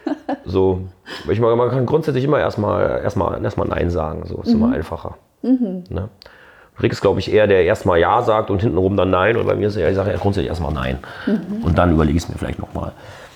So, ich meine, man kann grundsätzlich immer erstmal erstmal erstmal Nein sagen, so ist mhm. immer einfacher. Mhm. Ne? Rick ist, glaube ich, eher der, der erstmal Ja sagt und hintenrum dann Nein. Und bei mir ist er, ich sage ja grundsätzlich erstmal Nein. Mhm. Und dann überlege ich es mir vielleicht nochmal.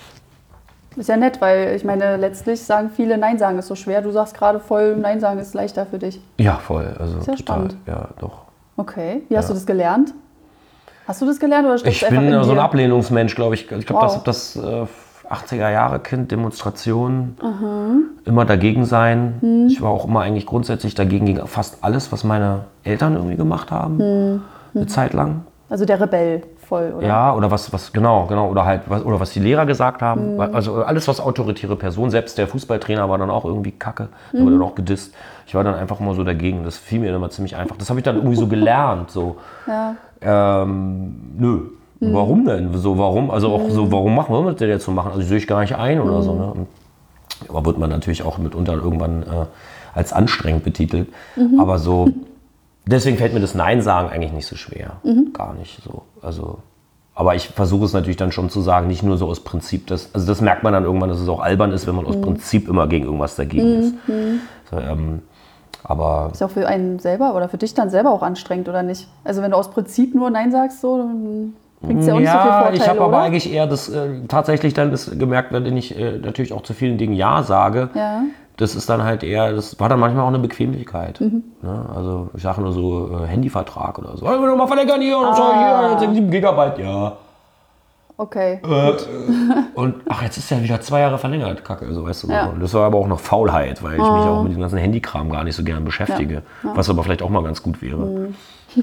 Ist ja nett, weil ich meine, letztlich sagen viele, Nein sagen ist so schwer. Du sagst gerade voll, Nein sagen ist leichter für dich. Ja, voll. Also ist ja total. Spannend. Ja, doch. Okay, wie hast ja. du das gelernt? Hast du das gelernt oder steckst du einfach in dir? Ich bin so ein Ablehnungsmensch, glaube ich. Ich glaube, wow. das, das äh, achtziger-Jahre-Kind, Demonstrationen, mhm. immer dagegen sein. Mhm. Ich war auch immer eigentlich grundsätzlich dagegen gegen fast alles, was meine Eltern irgendwie gemacht haben, mhm. eine Zeit lang. Also der Rebell voll, oder? Ja, oder was, was genau, genau, oder halt, was, oder was die Lehrer gesagt haben. Mhm. Also alles, was autoritäre Personen, selbst der Fußballtrainer war dann auch irgendwie kacke, der mhm. wurde dann auch gedisst. Ich war dann einfach mal so dagegen, das fiel mir immer ziemlich einfach. Das habe ich dann irgendwie so gelernt, so. Ja. Ähm, nö. Mhm. Warum denn? So, warum? Also auch mhm. so, warum machen wir das denn jetzt so machen? Also sehe ich gar nicht ein oder mhm. so. Ne? Aber wird man natürlich auch mitunter irgendwann äh, als anstrengend betitelt. Mhm. Aber so, deswegen fällt mir das Nein sagen eigentlich nicht so schwer. Mhm. Gar nicht so. Also, aber ich versuche es natürlich dann schon zu sagen, nicht nur so aus Prinzip. Dass, also das merkt man dann irgendwann, dass es auch albern ist, wenn man aus mhm. Prinzip immer gegen irgendwas dagegen ist. Mhm. So, ähm, Aber ist ja auch für einen selber oder für dich dann selber auch anstrengend, oder nicht? Also wenn du aus Prinzip nur Nein sagst, so, dann bringt es ja auch nicht ja, so viel Vorteile, ich habe aber oder? eigentlich eher das äh, tatsächlich dann das gemerkt, wenn ich äh, natürlich auch zu vielen Dingen Ja sage. Ja. Das ist dann halt eher, das war dann manchmal auch eine Bequemlichkeit. Mhm. Ne? Also ich sage nur so äh, Handyvertrag oder so. Wollen wir nochmal verlängern hier? Und ah. hier, sieben Gigabyte, ja. Okay, äh, gut. Und ach, jetzt ist ja wieder zwei Jahre verlängert, Kacke, so, weißt du. Ja. Und das war aber auch noch Faulheit, weil ich oh. mich auch mit dem ganzen Handykram gar nicht so gern beschäftige. Ja. Ja. Was aber vielleicht auch mal ganz gut wäre. Mhm.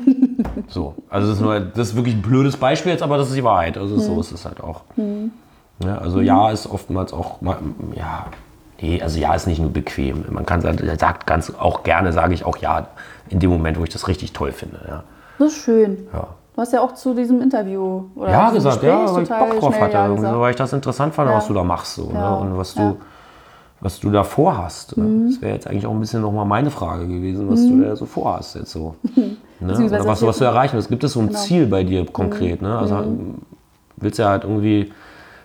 So, also das ist, nur, das ist wirklich ein blödes Beispiel jetzt, aber das ist die Wahrheit. Also mhm. so ist es halt auch. Mhm. Ja, also mhm. Ja ist oftmals auch, ja, nee, also Ja ist nicht nur bequem. Man kann sagt ganz auch gerne, sage ich auch Ja, in dem Moment, wo ich das richtig toll finde. Ja. Das ist schön. Ja. Du hast ja auch zu diesem Interview oder ja gesagt, ja, weil ich Bock drauf hatte, ja so, weil ich das interessant fand, ja. was du da machst so, ja. ne? Und was du, ja. was du da vorhast. Mhm. Das wäre jetzt eigentlich auch ein bisschen nochmal meine Frage gewesen, was mhm. du da so vorhast jetzt so. Ne? Oder was, was du erreichen willst. Gibt es so ein genau. Ziel bei dir konkret? Ne? Also mhm. willst du ja halt irgendwie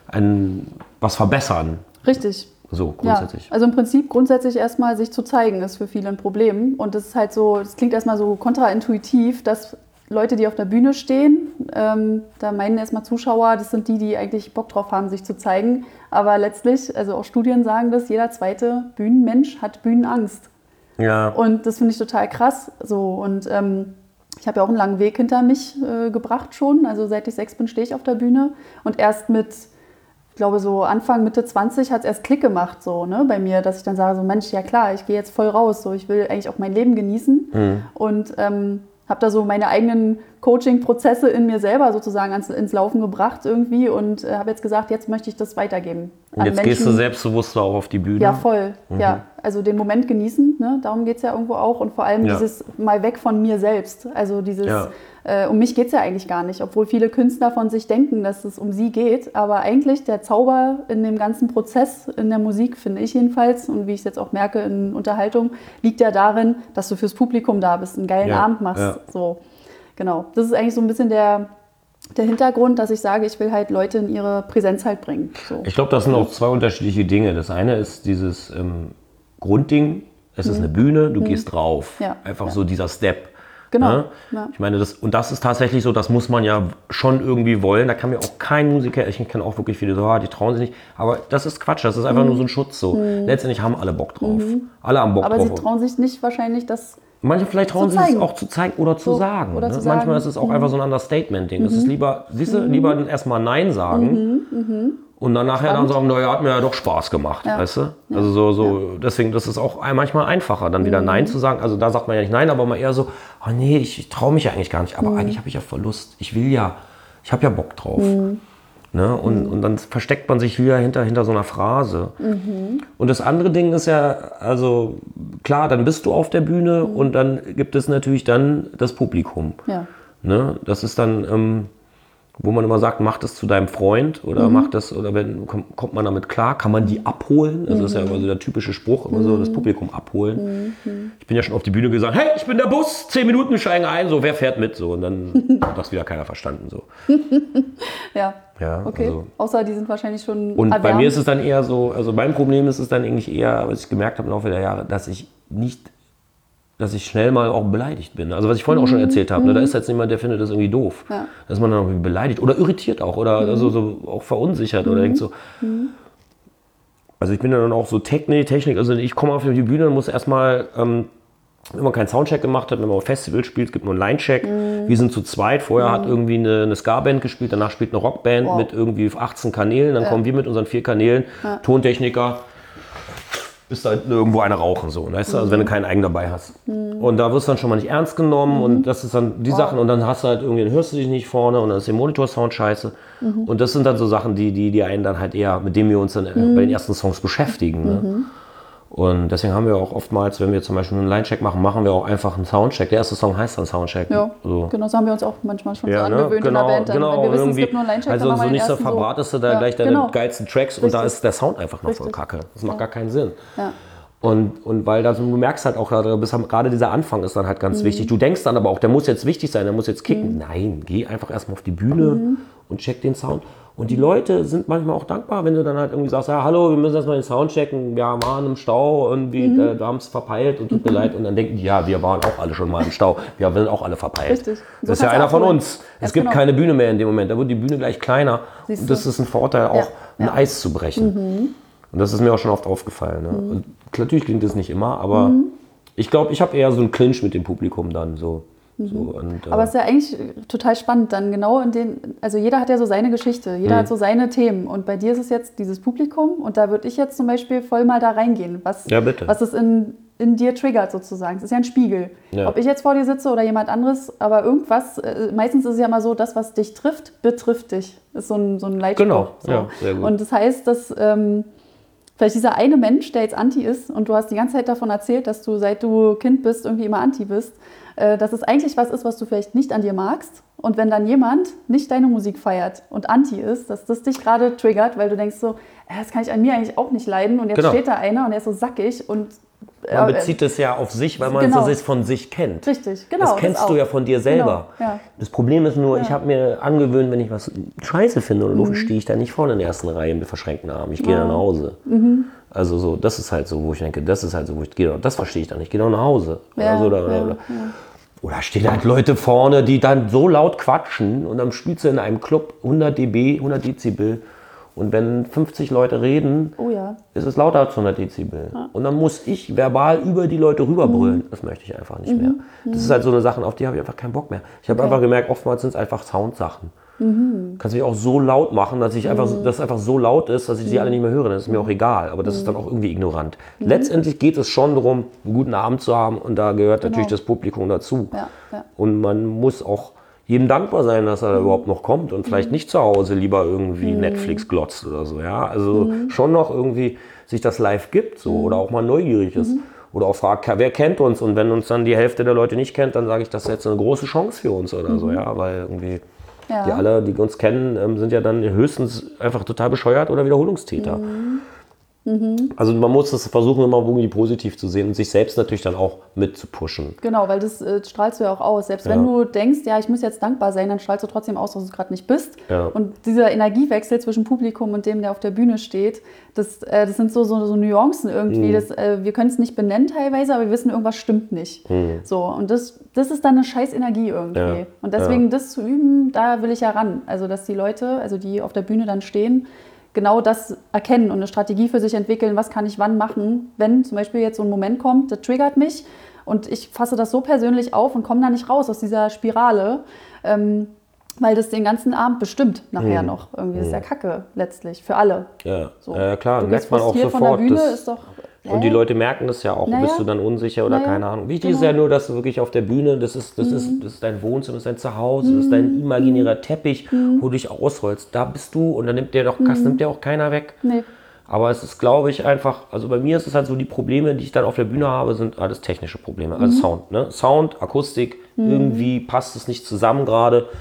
ein, was verbessern. Richtig. So, grundsätzlich. Ja, also im Prinzip grundsätzlich erstmal sich zu zeigen, ist für viele ein Problem. Und das ist halt so, das klingt erstmal so kontraintuitiv, dass Leute, die auf der Bühne stehen, ähm, da meinen erstmal Zuschauer, das sind die, die eigentlich Bock drauf haben, sich zu zeigen. Aber letztlich, also auch Studien sagen das, jeder zweite Bühnenmensch hat Bühnenangst. Ja. Und das finde ich total krass. So. Und ähm, ich habe ja auch einen langen Weg hinter mich äh, gebracht schon. Also seit ich sechs bin, stehe ich auf der Bühne. Und erst mit, ich glaube so Anfang, Mitte zwanzig hat es erst Klick gemacht so, ne, bei mir, dass ich dann sage, so Mensch, ja klar, ich gehe jetzt voll raus. So, ich will eigentlich auch mein Leben genießen. Mhm. Und ähm, habe da so meine eigenen Coaching-Prozesse in mir selber sozusagen ans, ins Laufen gebracht irgendwie und äh, habe jetzt gesagt, jetzt möchte ich das weitergeben. Und jetzt Menschen. Gehst du selbstbewusster auch auf die Bühne? Ja, voll. Mhm. Ja, also den Moment genießen, ne? Darum geht es ja irgendwo auch. Und vor allem ja. dieses mal weg von mir selbst. Also dieses, ja. äh, um mich geht es ja eigentlich gar nicht. Obwohl viele Künstler von sich denken, dass es um sie geht. Aber eigentlich der Zauber in dem ganzen Prozess, in der Musik, finde ich jedenfalls, und wie ich es jetzt auch merke in Unterhaltung, liegt ja darin, dass du fürs Publikum da bist, einen geilen ja. Abend machst. Ja. So. Genau. Das ist eigentlich so ein bisschen der... Der Hintergrund, dass ich sage, ich will halt Leute in ihre Präsenz halt bringen. So. Ich glaube, das sind auch zwei unterschiedliche Dinge. Das eine ist dieses ähm, Grundding, es mhm. ist eine Bühne, du mhm. gehst drauf. Ja. Einfach ja. so dieser Step. Genau. Ne? Ja. Ich meine, das, und das ist tatsächlich so, das muss man ja schon irgendwie wollen. Da kann mir auch kein Musiker, ich kenne auch wirklich viele, so, die trauen sich nicht. Aber das ist Quatsch, das ist einfach mhm. nur so ein Schutz. So. Mhm. Letztendlich haben alle Bock drauf. Mhm. Alle haben Bock Aber drauf. Aber sie trauen sich nicht wahrscheinlich, das Manche vielleicht trauen sich es auch zu zeigen oder zu so, sagen. Oder ne? zu sagen. Manchmal ist es auch mhm. einfach so ein Understatement-Ding. Es mhm. ist lieber, siehst du, mhm. lieber erstmal Nein sagen mhm. Mhm. und dann nachher dann sagen, naja, hat mir ja doch Spaß gemacht, ja. weißt du? Ja. Also so, so ja. deswegen, das ist auch manchmal einfacher, dann wieder mhm. Nein zu sagen. Also da sagt man ja nicht Nein, aber mal eher so, oh nee, ich, ich traue mich ja eigentlich gar nicht. Aber mhm. eigentlich habe ich ja voll Lust. Ich will ja, ich habe ja Bock drauf. Mhm. Ne? Und, mhm. und dann versteckt man sich wieder hinter, hinter so einer Phrase. Mhm. Und das andere Ding ist ja, also klar, dann bist du auf der Bühne mhm. und dann gibt es natürlich dann das Publikum. Ja. Ne? Das ist dann, ähm, wo man immer sagt, mach das zu deinem Freund oder mhm. mach das, oder wenn, kommt, kommt man damit klar, kann man die abholen? Also mhm. das ist ja immer so der typische Spruch, immer so das Publikum abholen. Mhm. Ich bin ja schon auf die Bühne gesagt, hey, ich bin der Bus, zehn Minuten steigen ein, so, wer fährt mit? So, und dann hat das wieder keiner verstanden. So. ja. Ja, okay. Also. Außer die sind wahrscheinlich schon Und erwärmt. Bei mir ist es dann eher so, also mein Problem ist es dann eigentlich eher, was ich gemerkt habe im Laufe der Jahre, dass ich nicht, dass ich schnell mal auch beleidigt bin. Also was ich vorhin mhm. auch schon erzählt habe, mhm. ne, da ist jetzt jemand, der findet das irgendwie doof. Ja. Da ist man dann irgendwie beleidigt oder irritiert auch oder mhm. also so auch verunsichert mhm. oder denkt so. Mhm. Also ich bin dann auch so Technik, Technik, also ich komme auf die Bühne und muss erstmal, ähm, wenn man keinen Soundcheck gemacht hat, wenn man auf Festival spielt, es gibt nur einen Line-Check. Mhm. Wir sind zu zweit. Vorher mhm. hat irgendwie eine, eine Ska-Band gespielt, danach spielt eine Rockband wow. mit irgendwie achtzehn Kanälen. Dann ja. kommen wir mit unseren vier Kanälen, ja. Tontechniker, bis da hinten irgendwo eine rauchen. So, weißt du? Also wenn du keinen Eigen dabei hast. Mhm. Und da wirst du dann schon mal nicht ernst genommen mhm. und das ist dann die wow. Sachen. Und dann hast du halt irgendwie, dann hörst du dich nicht vorne und dann ist der Monitor-Sound scheiße. Mhm. Und das sind dann so Sachen, die, die, die einen dann halt eher, mit denen wir uns dann mhm. bei den ersten Songs beschäftigen. Ne? Mhm. Und deswegen haben wir auch oftmals, wenn wir zum Beispiel einen Line-Check machen, machen wir auch einfach einen Soundcheck. Der erste Song heißt dann Soundcheck. Ja, so. Genau, so haben wir uns auch manchmal schon ja, so angewöhnt ne? genau, in der Band. Dann, genau, wenn wir wissen, es gibt nur einen Line-Check, also dann so nicht so verbratest du da ja, gleich deine genau. geilsten Tracks. Richtig. Und da ist der Sound einfach noch Richtig. voll kacke. Das macht ja. gar keinen Sinn. Ja. Und, und weil da, du merkst halt auch, gerade dieser Anfang ist dann halt ganz mhm. wichtig. Du denkst dann aber auch, der muss jetzt wichtig sein, der muss jetzt kicken. Mhm. Nein, geh einfach erstmal auf die Bühne mhm. und check den Sound. Und die Leute sind manchmal auch dankbar, wenn du dann halt irgendwie sagst, ja hallo, wir müssen erstmal den Sound checken, wir waren im Stau, irgendwie, mhm. äh, wir haben es verpeilt und tut mir mhm. leid. Und dann denken die, ja, wir waren auch alle schon mal im Stau, wir sind auch alle verpeilt. Richtig. So das ist ja einer von uns. Es gibt genau. keine Bühne mehr in dem Moment, da wird die Bühne gleich kleiner. Siehst und das du? Ist ein Vorteil, auch ja. ein ja. Eis zu brechen. Mhm. Und das ist mir auch schon oft aufgefallen. Ne? Mhm. Und natürlich klingt das nicht immer, aber mhm. ich glaube, ich habe eher so einen Clinch mit dem Publikum dann so. Mhm. so und, äh aber es ist ja eigentlich total spannend dann genau in den, also jeder hat ja so seine Geschichte, jeder mhm. hat so seine Themen und bei dir ist es jetzt dieses Publikum und da würde ich jetzt zum Beispiel voll mal da reingehen, was, ja, bitte. was es in, in dir triggert sozusagen. Es ist ja ein Spiegel. Ja. Ob ich jetzt vor dir sitze oder jemand anderes, aber irgendwas, äh, meistens ist es ja mal so, das, was dich trifft, betrifft dich. Das ist so ein, so ein Leitspruch. Genau, so. ja, sehr gut. Und das heißt, dass ähm, vielleicht dieser eine Mensch, der jetzt Anti ist und du hast die ganze Zeit davon erzählt, dass du, seit du Kind bist, irgendwie immer Anti bist, äh, dass es eigentlich was ist, was du vielleicht nicht an dir magst. Und wenn dann jemand nicht deine Musik feiert und Anti ist, dass das dich gerade triggert, weil du denkst so, äh, das kann ich an mir eigentlich auch nicht leiden. Und jetzt genau. steht da einer und der ist so sackig und man bezieht es ja auf sich, weil man genau. es von sich kennt. Richtig, genau. Das kennst das du ja von dir selber. Genau. Ja. Das Problem ist nur, ja. ich habe mir angewöhnt, wenn ich was scheiße finde oder doof, mhm. stehe ich da nicht vorne in der ersten Reihe mit verschränkten Armen. Ich gehe ja. dann nach Hause. Mhm. Also so, das ist halt so, wo ich denke, das ist halt so, wo ich gehe. Das verstehe ich dann nicht. Ich gehe doch nach Hause. Ja. Also, oder, ja. oder, oder. Ja. oder stehen halt Leute vorne, die dann so laut quatschen und dann spielst du in einem Club hundert Dezibel, hundert Dezibel. Und wenn fünfzig Leute reden, oh ja. ist es lauter als hundert Dezibel. Ja. Und dann muss ich verbal über die Leute rüberbrüllen. Mhm. Das möchte ich einfach nicht mhm. mehr. Das ist halt so eine Sache, auf die habe ich einfach keinen Bock mehr. Ich habe okay. einfach gemerkt, oftmals sind es einfach Soundsachen. Mhm. Kannst mich auch so laut machen, dass, ich mhm. einfach, dass es einfach so laut ist, dass ich sie mhm. alle nicht mehr höre. Das ist mir auch egal, aber das mhm. ist dann auch irgendwie ignorant. Mhm. Letztendlich geht es schon darum, einen guten Abend zu haben und da gehört genau. natürlich das Publikum dazu. Ja. Ja. Und man muss auch jedem dankbar sein, dass er mhm. überhaupt noch kommt und vielleicht nicht zu Hause lieber irgendwie mhm. Netflix glotzt oder so. Ja? Also mhm. schon noch irgendwie sich das live gibt so, mhm. oder auch mal neugierig ist. Mhm. Oder auch fragt, wer kennt uns? Und wenn uns dann die Hälfte der Leute nicht kennt, dann sage ich, das ist jetzt eine große Chance für uns oder mhm. so. Ja? Weil irgendwie ja. die alle, die uns kennen, sind ja dann höchstens einfach total bescheuert oder Wiederholungstäter. Mhm. Mhm. Also man muss das versuchen, immer irgendwie positiv zu sehen und sich selbst natürlich dann auch mit zu pushen. Genau, weil das äh, strahlst du ja auch aus. Selbst ja. wenn du denkst, ja, ich muss jetzt dankbar sein, dann strahlst du trotzdem aus, dass du es gerade nicht bist. Ja. Und dieser Energiewechsel zwischen Publikum und dem, der auf der Bühne steht, das, äh, das sind so, so, so Nuancen irgendwie. Mhm. Das, äh, wir können es nicht benennen teilweise, aber wir wissen, irgendwas stimmt nicht. Mhm. So, und das, das ist dann eine scheiß Energie irgendwie. Ja. Und deswegen ja. das zu üben, da will ich ja ran. Also dass die Leute, also die auf der Bühne dann stehen, genau das erkennen und eine Strategie für sich entwickeln, was kann ich wann machen, wenn zum Beispiel jetzt so ein Moment kommt, das triggert mich und ich fasse das so persönlich auf und komme da nicht raus aus dieser Spirale, ähm, weil das den ganzen Abend bestimmt nachher mhm. noch. Irgendwie ist ja Kacke letztlich, für alle. Ja, so. ja klar, du merkt man auch sofort. Von der Bühne, das ist doch, und die Leute merken das ja auch, naja. bist du dann unsicher oder naja. keine Ahnung. Wichtig genau. ist ja nur, dass du wirklich auf der Bühne, das ist, das mhm. ist, das ist dein Wohnzimmer, das ist dein Zuhause, mhm. das ist dein imaginärer Teppich, mhm. wo du dich ausrollst. Da bist du und dann nimmt dir doch, das mhm. nimmt dir auch keiner weg. Nee. Aber es ist, glaube ich, einfach, also bei mir ist es halt so, die Probleme, die ich dann auf der Bühne habe, sind alles technische Probleme. Also mhm. Sound, ne? Sound, Akustik, mhm. irgendwie passt es nicht zusammen gerade.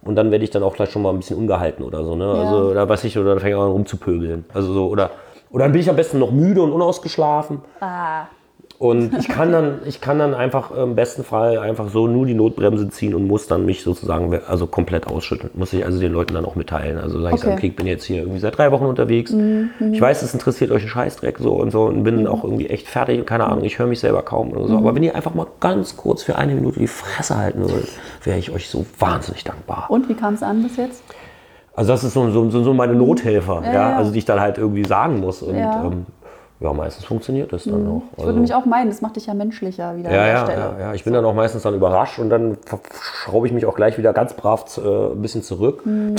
und dann werde ich dann auch gleich schon mal ein bisschen ungehalten oder so. Ne? Ja. Also da weiß ich, oder dann fange ich an rumzupöbeln. Also so, oder, oder dann bin ich am besten noch müde und unausgeschlafen. Ah. Und ich kann dann, ich kann dann einfach im besten Fall einfach so nur die Notbremse ziehen und muss dann mich sozusagen also komplett ausschütteln. Muss ich also den Leuten dann auch mitteilen. Also sage ich, Okay. okay, ich bin jetzt hier irgendwie seit drei Wochen unterwegs. Mhm. Ich weiß, es interessiert euch ein Scheißdreck so und so und bin auch irgendwie echt fertig und keine Ahnung, ich höre mich selber kaum oder so. Aber wenn ihr einfach mal ganz kurz für eine Minute die Fresse halten würdet, wäre ich euch so wahnsinnig dankbar. Und wie kam es an bis jetzt? Also das ist so, so, so meine Nothelfer, ja, Ja, ja. also die ich dann halt irgendwie sagen muss. Und Ja. ähm, ja, meistens funktioniert das dann auch. Ich Also, würde nämlich auch meinen, das macht dich ja menschlicher wieder ja, an der ja, Stelle. ja, ja, ich bin dann auch meistens dann überrascht und dann schraube ich mich auch gleich wieder ganz brav äh, ein bisschen zurück. Mhm.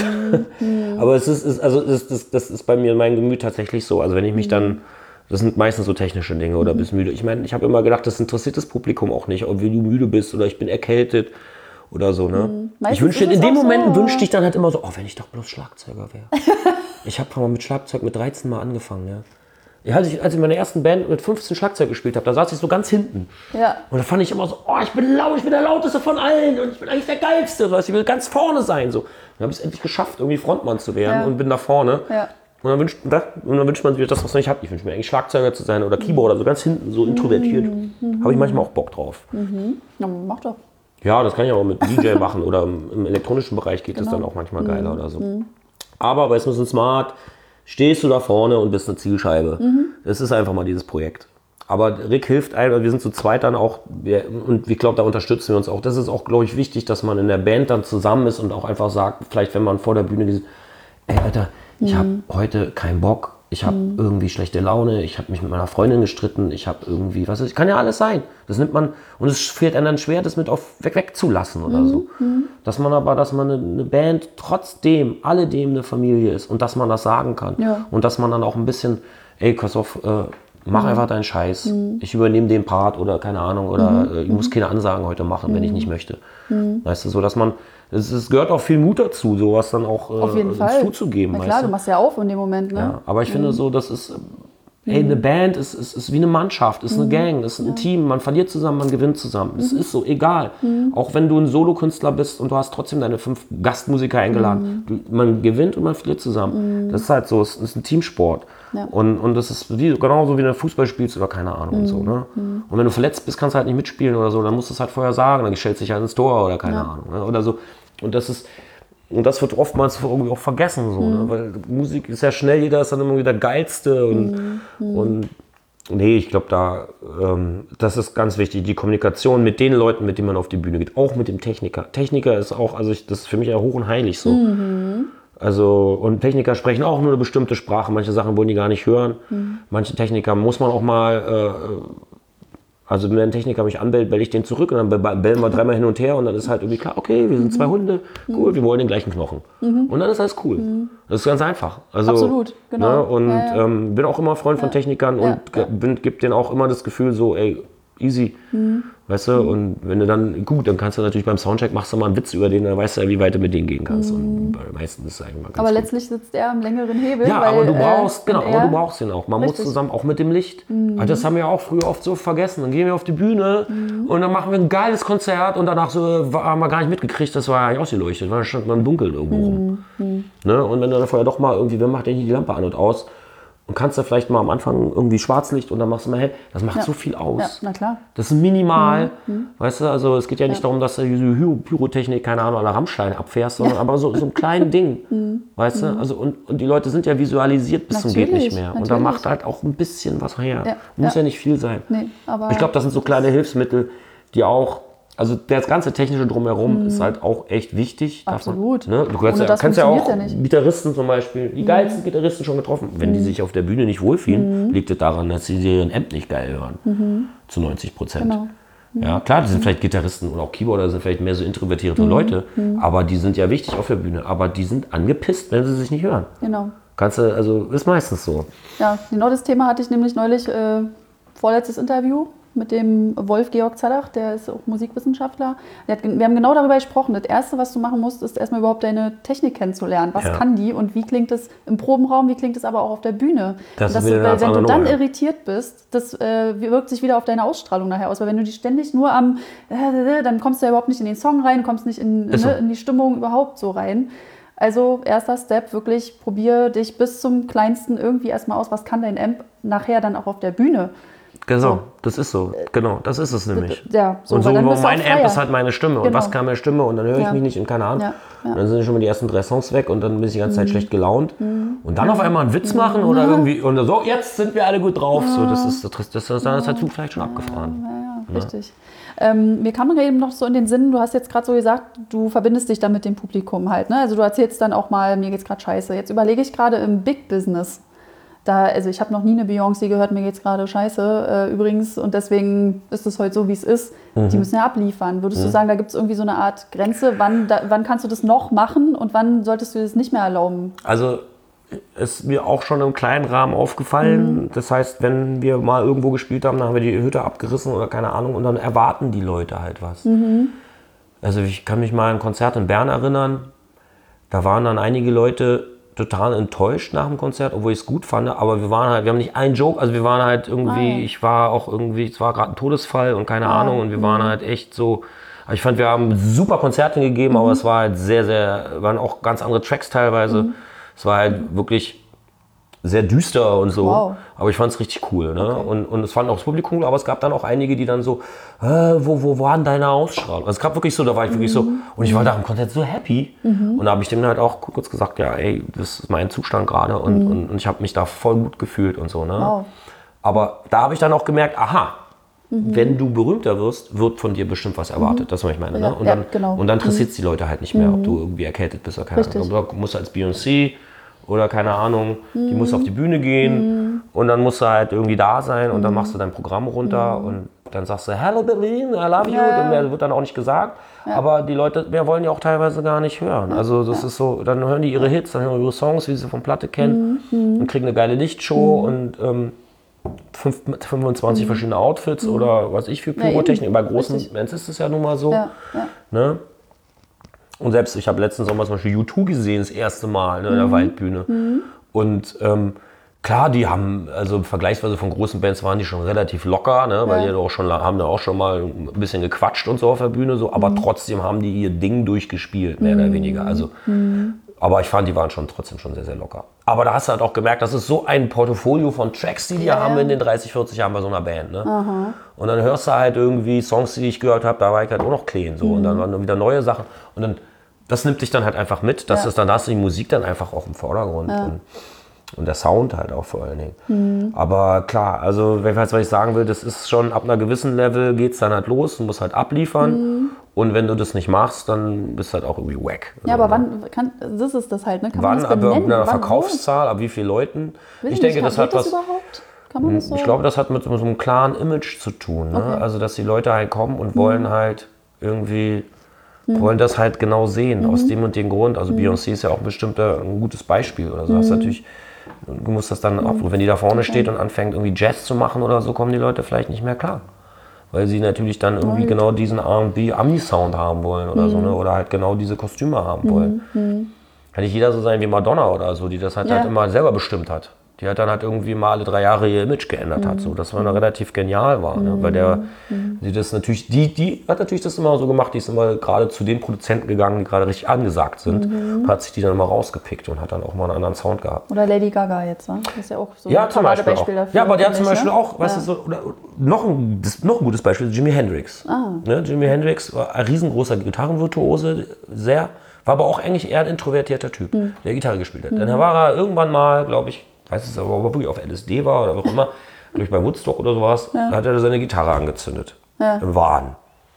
Aber es ist, ist also es ist, das, das ist bei mir mein Gemüt tatsächlich so. Also wenn ich mich dann, das sind meistens so technische Dinge oder bist müde. Ich meine, ich habe immer gedacht, das interessiert das Publikum auch nicht, ob wie du müde bist oder ich bin erkältet oder so. Ne? Meistens Ich wünschte, ist es in dem auch Moment so. wünschte ich dann halt immer so, oh, wenn ich doch bloß Schlagzeuger wäre. Ich habe mal mit Schlagzeug mit dreizehn Mal angefangen, ja. Ja, als, ich, als ich in meiner ersten Band mit fünfzehn Schlagzeug gespielt habe, da saß ich so ganz hinten. Ja. Und da fand ich immer so, oh, ich bin laut, ich bin der Lauteste von allen und ich bin eigentlich der Geilste. Weißt, ich will ganz vorne sein. So. Und dann habe ich es endlich geschafft, irgendwie Frontmann zu werden Ja. und bin da vorne. Ja. Und, dann wünscht, und dann wünscht man sich das, was man nicht hat. Ich wünsche mir eigentlich Schlagzeuger zu sein oder Keyboarder, so ganz hinten, so introvertiert. Mhm. Habe ich manchmal auch Bock drauf. Na, mach doch. Ja, das kann ich auch mit D J machen oder im, im elektronischen Bereich geht das Genau. dann auch manchmal geiler oder so. Aber bei Smith and Smart stehst du da vorne und bist eine Zielscheibe. Das ist einfach mal dieses Projekt. Aber Rick hilft einem, wir sind zu zweit dann auch, wir, und ich glaube, da unterstützen wir uns auch. Das ist auch, glaube ich, wichtig, dass man in der Band dann zusammen ist und auch einfach sagt, vielleicht wenn man vor der Bühne dieses, ey Alter, ich habe heute keinen Bock, ich habe irgendwie schlechte Laune, ich habe mich mit meiner Freundin gestritten, ich habe irgendwie, was ist, kann ja alles sein. Das nimmt man, und es fällt einem dann schwer, das mit auf weg, wegzulassen oder so. Dass man aber, dass man eine, eine Band trotzdem, alledem eine Familie ist und dass man das sagen kann. Ja. Und dass man dann auch ein bisschen, ey, pass auf, äh, mach einfach deinen Scheiß, ich übernehme den Part oder keine Ahnung, oder äh, ich muss keine Ansagen heute machen, wenn ich nicht möchte. Weißt du, so dass man, es, es gehört auch viel Mut dazu, sowas dann auch äh, Auf jeden Fall. zuzugeben. Na weißt klar, du? du machst ja auf in dem Moment, ne? Ja, aber ich finde so, das ist, ey, eine Band ist, ist, ist wie eine Mannschaft, ist eine Gang, ist ein Team, man verliert zusammen, man gewinnt zusammen. Es ist so, egal. Auch wenn du ein Solokünstler bist und du hast trotzdem deine fünf Gastmusiker eingeladen. Du, man gewinnt und man verliert zusammen. Das ist halt so, es ist ein Teamsport. Ja. Und, und das ist wie, genauso wie wenn du Fußball spielst oder keine Ahnung und so. Ne? Und wenn du verletzt bist, kannst du halt nicht mitspielen oder so, dann musst du es halt vorher sagen, dann stellst du dich halt ins Tor oder keine Ja. Ahnung. Ne? Oder so. Und das ist, und das wird oftmals irgendwie auch vergessen, so, ne? Weil Musik ist ja schnell, jeder ist dann immer wieder der Geilste und, und nee, ich glaube, da, ähm, das ist ganz wichtig, die Kommunikation mit den Leuten, mit denen man auf die Bühne geht, auch mit dem Techniker. Techniker ist auch, also ich, das ist für mich ja hoch und heilig so. Also, und Techniker sprechen auch nur eine bestimmte Sprache, manche Sachen wollen die gar nicht hören. Manche Techniker muss man auch mal, äh, also wenn ein Techniker mich anbellt, bell ich den zurück und dann bellen wir dreimal hin und her und dann ist halt irgendwie klar, okay, wir sind zwei Hunde, cool, wir wollen den gleichen Knochen. Und dann ist alles cool. Das ist ganz einfach. Also, Absolut, genau. Ne, und Ja, ja. Ähm, bin auch immer Freund von Technikern und ja. bin, gebe denen auch immer das Gefühl so, ey, easy. Weißt du, und wenn du dann, gut, dann kannst du natürlich beim Soundcheck, machst du mal einen Witz über den, dann weißt du ja, wie weit du mit denen gehen kannst. Und bei den meisten ist es eigentlich mal ganz Aber gut. letztlich sitzt er am längeren Hebel. Ja, weil, aber du brauchst, äh, genau, er- aber du brauchst ihn auch. Man muss Richtig. zusammen, auch mit dem Licht. Also das haben wir auch früher oft so vergessen. Dann gehen wir auf die Bühne und dann machen wir ein geiles Konzert und danach so, haben wir gar nicht mitgekriegt, das war ja nicht ausgeleuchtet, weil da stand man im Dunkeln irgendwo rum. Ne? Und wenn du dann vorher doch mal irgendwie, wer macht denn hier die Lampe an und aus? Und kannst du vielleicht mal am Anfang irgendwie Schwarzlicht und dann machst du mal hell. Das macht Ja. so viel aus. Ja, na klar. Das ist minimal, weißt du, also es geht ja nicht darum, dass du diese Hy- Pyrotechnik, keine Ahnung, oder Rammstein abfährst, sondern aber so, so ein kleines Ding, weißt du, also und, und die Leute sind ja visualisiert bis zum geht nicht Natürlich, mehr und da natürlich. macht halt auch ein bisschen was her, Ja, muss ja. ja. nicht viel sein. Nee, aber Ich glaube, das sind so kleine Hilfsmittel, die auch, also das ganze technische Drumherum ist halt auch echt wichtig. darf Absolut. Man, ne? Du kannst Ohne ja, das kannst ja auch funktioniert ja nicht. Gitarristen zum Beispiel, die geilsten Gitarristen schon getroffen. Wenn die sich auf der Bühne nicht wohlfühlen, liegt es daran, dass sie ihren Amp nicht geil hören. Zu neunzig Prozent. Genau. Ja, klar, die sind vielleicht Gitarristen oder auch Keyboarder, sind vielleicht mehr so introvertierte Leute, aber die sind ja wichtig auf der Bühne. Aber die sind angepisst, wenn sie sich nicht hören. genau. Kannst du, also ist meistens so. Ja, genau das Thema hatte ich nämlich neulich, äh, vorletztes Interview. mit dem Wolf-Georg Zallach, der ist auch Musikwissenschaftler. Der hat, wir haben genau darüber gesprochen. Das Erste, was du machen musst, ist erstmal überhaupt deine Technik kennenzulernen. Was ja. kann die und wie klingt es im Probenraum, wie klingt es aber auch auf der Bühne. Das das, ist weil, wenn du dann ja. irritiert bist, das äh, wirkt sich wieder auf deine Ausstrahlung nachher aus. Weil wenn du die ständig nur am, äh, dann kommst du ja überhaupt nicht in den Song rein, kommst nicht in, ne, so. in die Stimmung überhaupt so rein. Also erster Step, wirklich probier dich bis zum Kleinsten irgendwie erstmal aus, was kann dein Amp nachher dann auch auf der Bühne. Genau, so. das ist so. Genau, das ist es nämlich. Ja, so, und so, dann wo mein Amp ist halt meine Stimme. Genau. Und was kann meine Stimme? Und dann höre ich ja. mich nicht und keine Ahnung. Ja. Ja. Und dann sind schon mal die ersten drei Songs weg und dann bin ich die ganze Zeit mhm. schlecht gelaunt. Mhm. Und dann auf einmal einen Witz machen mhm. oder irgendwie und so, jetzt sind wir alle gut drauf. Ja. So, das ist, das, das, das, dann ist der Zug vielleicht schon abgefahren. Ja, ja, ja. Richtig. Ähm, mir kam eben noch so in den Sinn, du hast jetzt gerade so gesagt, du verbindest dich dann mit dem Publikum halt. Ne? Also du erzählst dann auch mal, mir geht's gerade scheiße. Jetzt überlege ich gerade im Big Business. Da, also ich habe noch nie eine Beyoncé gehört, mir geht's gerade scheiße äh, übrigens und deswegen ist es heute so, wie es ist. Mhm. Die müssen ja abliefern. Würdest mhm. du sagen, da gibt es irgendwie so eine Art Grenze, wann, da, wann kannst du das noch machen und wann solltest du das nicht mehr erlauben? Also ist mir auch schon im kleinen Rahmen aufgefallen. Mhm. Das heißt, wenn wir mal irgendwo gespielt haben, dann haben wir die Hütte abgerissen oder keine Ahnung und dann erwarten die Leute halt was. Mhm. Also ich kann mich mal an ein Konzert in Bern erinnern, da waren dann einige Leute total enttäuscht nach dem Konzert, obwohl ich es gut fand, aber wir waren halt, wir haben nicht einen Joke, also wir waren halt irgendwie, ah. ich war auch irgendwie, es war gerade ein Todesfall und keine ah. Ahnung und wir mhm. waren halt echt so, ich fand, wir haben super Konzerte gegeben, mhm. aber es war halt sehr, sehr, waren auch ganz andere Tracks teilweise, mhm. es war halt wirklich sehr düster und so, wow. aber ich fand es richtig cool, ne? Okay. Und, und es fand auch das Publikum cool, aber es gab dann auch einige, die dann so, äh, wo, wo waren deine Ausstrahlung? Also es gab wirklich so, da war ich mhm. wirklich so, und ich war da im Konzert so happy mhm. und da habe ich dem halt auch kurz gesagt, ja ey, das ist mein Zustand gerade und, mhm. und, und ich habe mich da voll gut gefühlt und so, ne? Wow. Aber da habe ich dann auch gemerkt, aha, mhm. wenn du berühmter wirst, wird von dir bestimmt was erwartet, mhm. das ist, was ich meine, ja, ne? Und dann, ja, genau. und dann interessiert es die Leute halt nicht mehr, mhm. ob du irgendwie erkältet bist oder keine Ahnung. Du musst als Beyoncé oder keine Ahnung, mhm. die muss auf die Bühne gehen mhm. und dann musst du halt irgendwie da sein und dann machst du dein Programm runter mhm. und dann sagst du, hello Berlin, I love you, ja. und mehr wird dann auch nicht gesagt, ja. aber die Leute, mehr wollen ja auch teilweise gar nicht hören, ja. also das ja. ist so, dann hören die ihre Hits, dann hören die ihre Songs, wie sie von Platte kennen mhm. und kriegen eine geile Lichtshow mhm. und ähm, fünf, fünfundzwanzig mhm. verschiedene Outfits mhm. oder was ich für Pyrotechnik, ja, bei großen Bands ist es ja nun mal so, ja. Ja. Ne? Und selbst, ich habe letzten Sommer zum Beispiel U zwei gesehen, das erste Mal, ne, in der mhm. Waldbühne. Mhm. Und ähm, klar, die haben, also vergleichsweise von großen Bands waren die schon relativ locker, ne, weil ja. die auch schon, haben da auch schon mal ein bisschen gequatscht und so auf der Bühne, so, aber mhm. trotzdem haben die ihr Ding durchgespielt, mehr mhm. oder weniger. Also, mhm. aber ich fand, die waren schon trotzdem schon sehr, sehr locker. Aber da hast du halt auch gemerkt, das ist so ein Portfolio von Tracks, die die ja. haben in den dreißig, vierzig Jahren bei so einer Band. Ne? Aha. Und dann hörst du halt irgendwie Songs, die ich gehört habe, da war ich halt auch noch clean. So. Mhm. Und dann waren wieder neue Sachen. Und dann das nimmt dich dann halt einfach mit, das ja. ist dann, da hast du die Musik dann einfach auch im Vordergrund ja. und, und der Sound halt auch vor allen Dingen. Mhm. Aber klar, also was ich sagen will, das ist schon ab einer gewissen Level geht es dann halt los, du musst halt abliefern mhm. und wenn du das nicht machst, dann bist du halt auch irgendwie wack. Ja, also, aber wann, kann, das ist das halt, ne? Kann wann, man das benennen? Ab einer Verkaufszahl, ab wie vielen Leuten? Wissen ich denke, kann, das hat das was... Überhaupt? Kann man das so? Ich glaube, das hat mit so einem klaren Image zu tun. Ne? Okay. Also, dass die Leute halt kommen und mhm. wollen halt irgendwie... Mhm. wollen das halt genau sehen, mhm. aus dem und dem Grund. Also mhm. Beyoncé ist ja auch bestimmt ein gutes Beispiel oder so. Mhm. Das natürlich, du musst das dann mhm. ab. Und wenn die da vorne okay. steht und anfängt irgendwie Jazz zu machen oder so, kommen die Leute vielleicht nicht mehr klar. Weil sie natürlich dann irgendwie right. genau diesen R und B-Ami-Sound haben wollen oder mhm. so, ne? Oder halt genau diese Kostüme haben wollen. Mhm. Kann nicht jeder so sein wie Madonna oder so, die das halt, ja. halt immer selber bestimmt hat. Die hat dann halt irgendwie mal alle drei Jahre ihr Image geändert mhm. hat, so, dass man da relativ genial war. Ne? Weil der, mhm. die das natürlich, die, die hat natürlich das immer so gemacht, die ist immer gerade zu den Produzenten gegangen, die gerade richtig angesagt sind, mhm. hat sich die dann mal rausgepickt und hat dann auch mal einen anderen Sound gehabt. Oder Lady Gaga jetzt, ne? Das ist ja auch so ja, ein zum Beispiel Beispiel dafür. Ja, aber die hat zum Beispiel ne? auch, weißt ja. du, so, oder noch, ein, das, noch ein gutes Beispiel, Jimi Hendrix. Ah. Ne? Jimi Hendrix war ein riesengroßer Gitarrenvirtuose, sehr, war aber auch eigentlich eher ein introvertierter Typ, mhm. der Gitarre gespielt hat. Mhm. Dann war er irgendwann mal, glaube ich, weiß es aber, ob er wirklich auf L S D war oder was auch immer, glaube ich bei Woodstock oder sowas, ja. da hat er seine Gitarre angezündet. Ja. Im Wahn.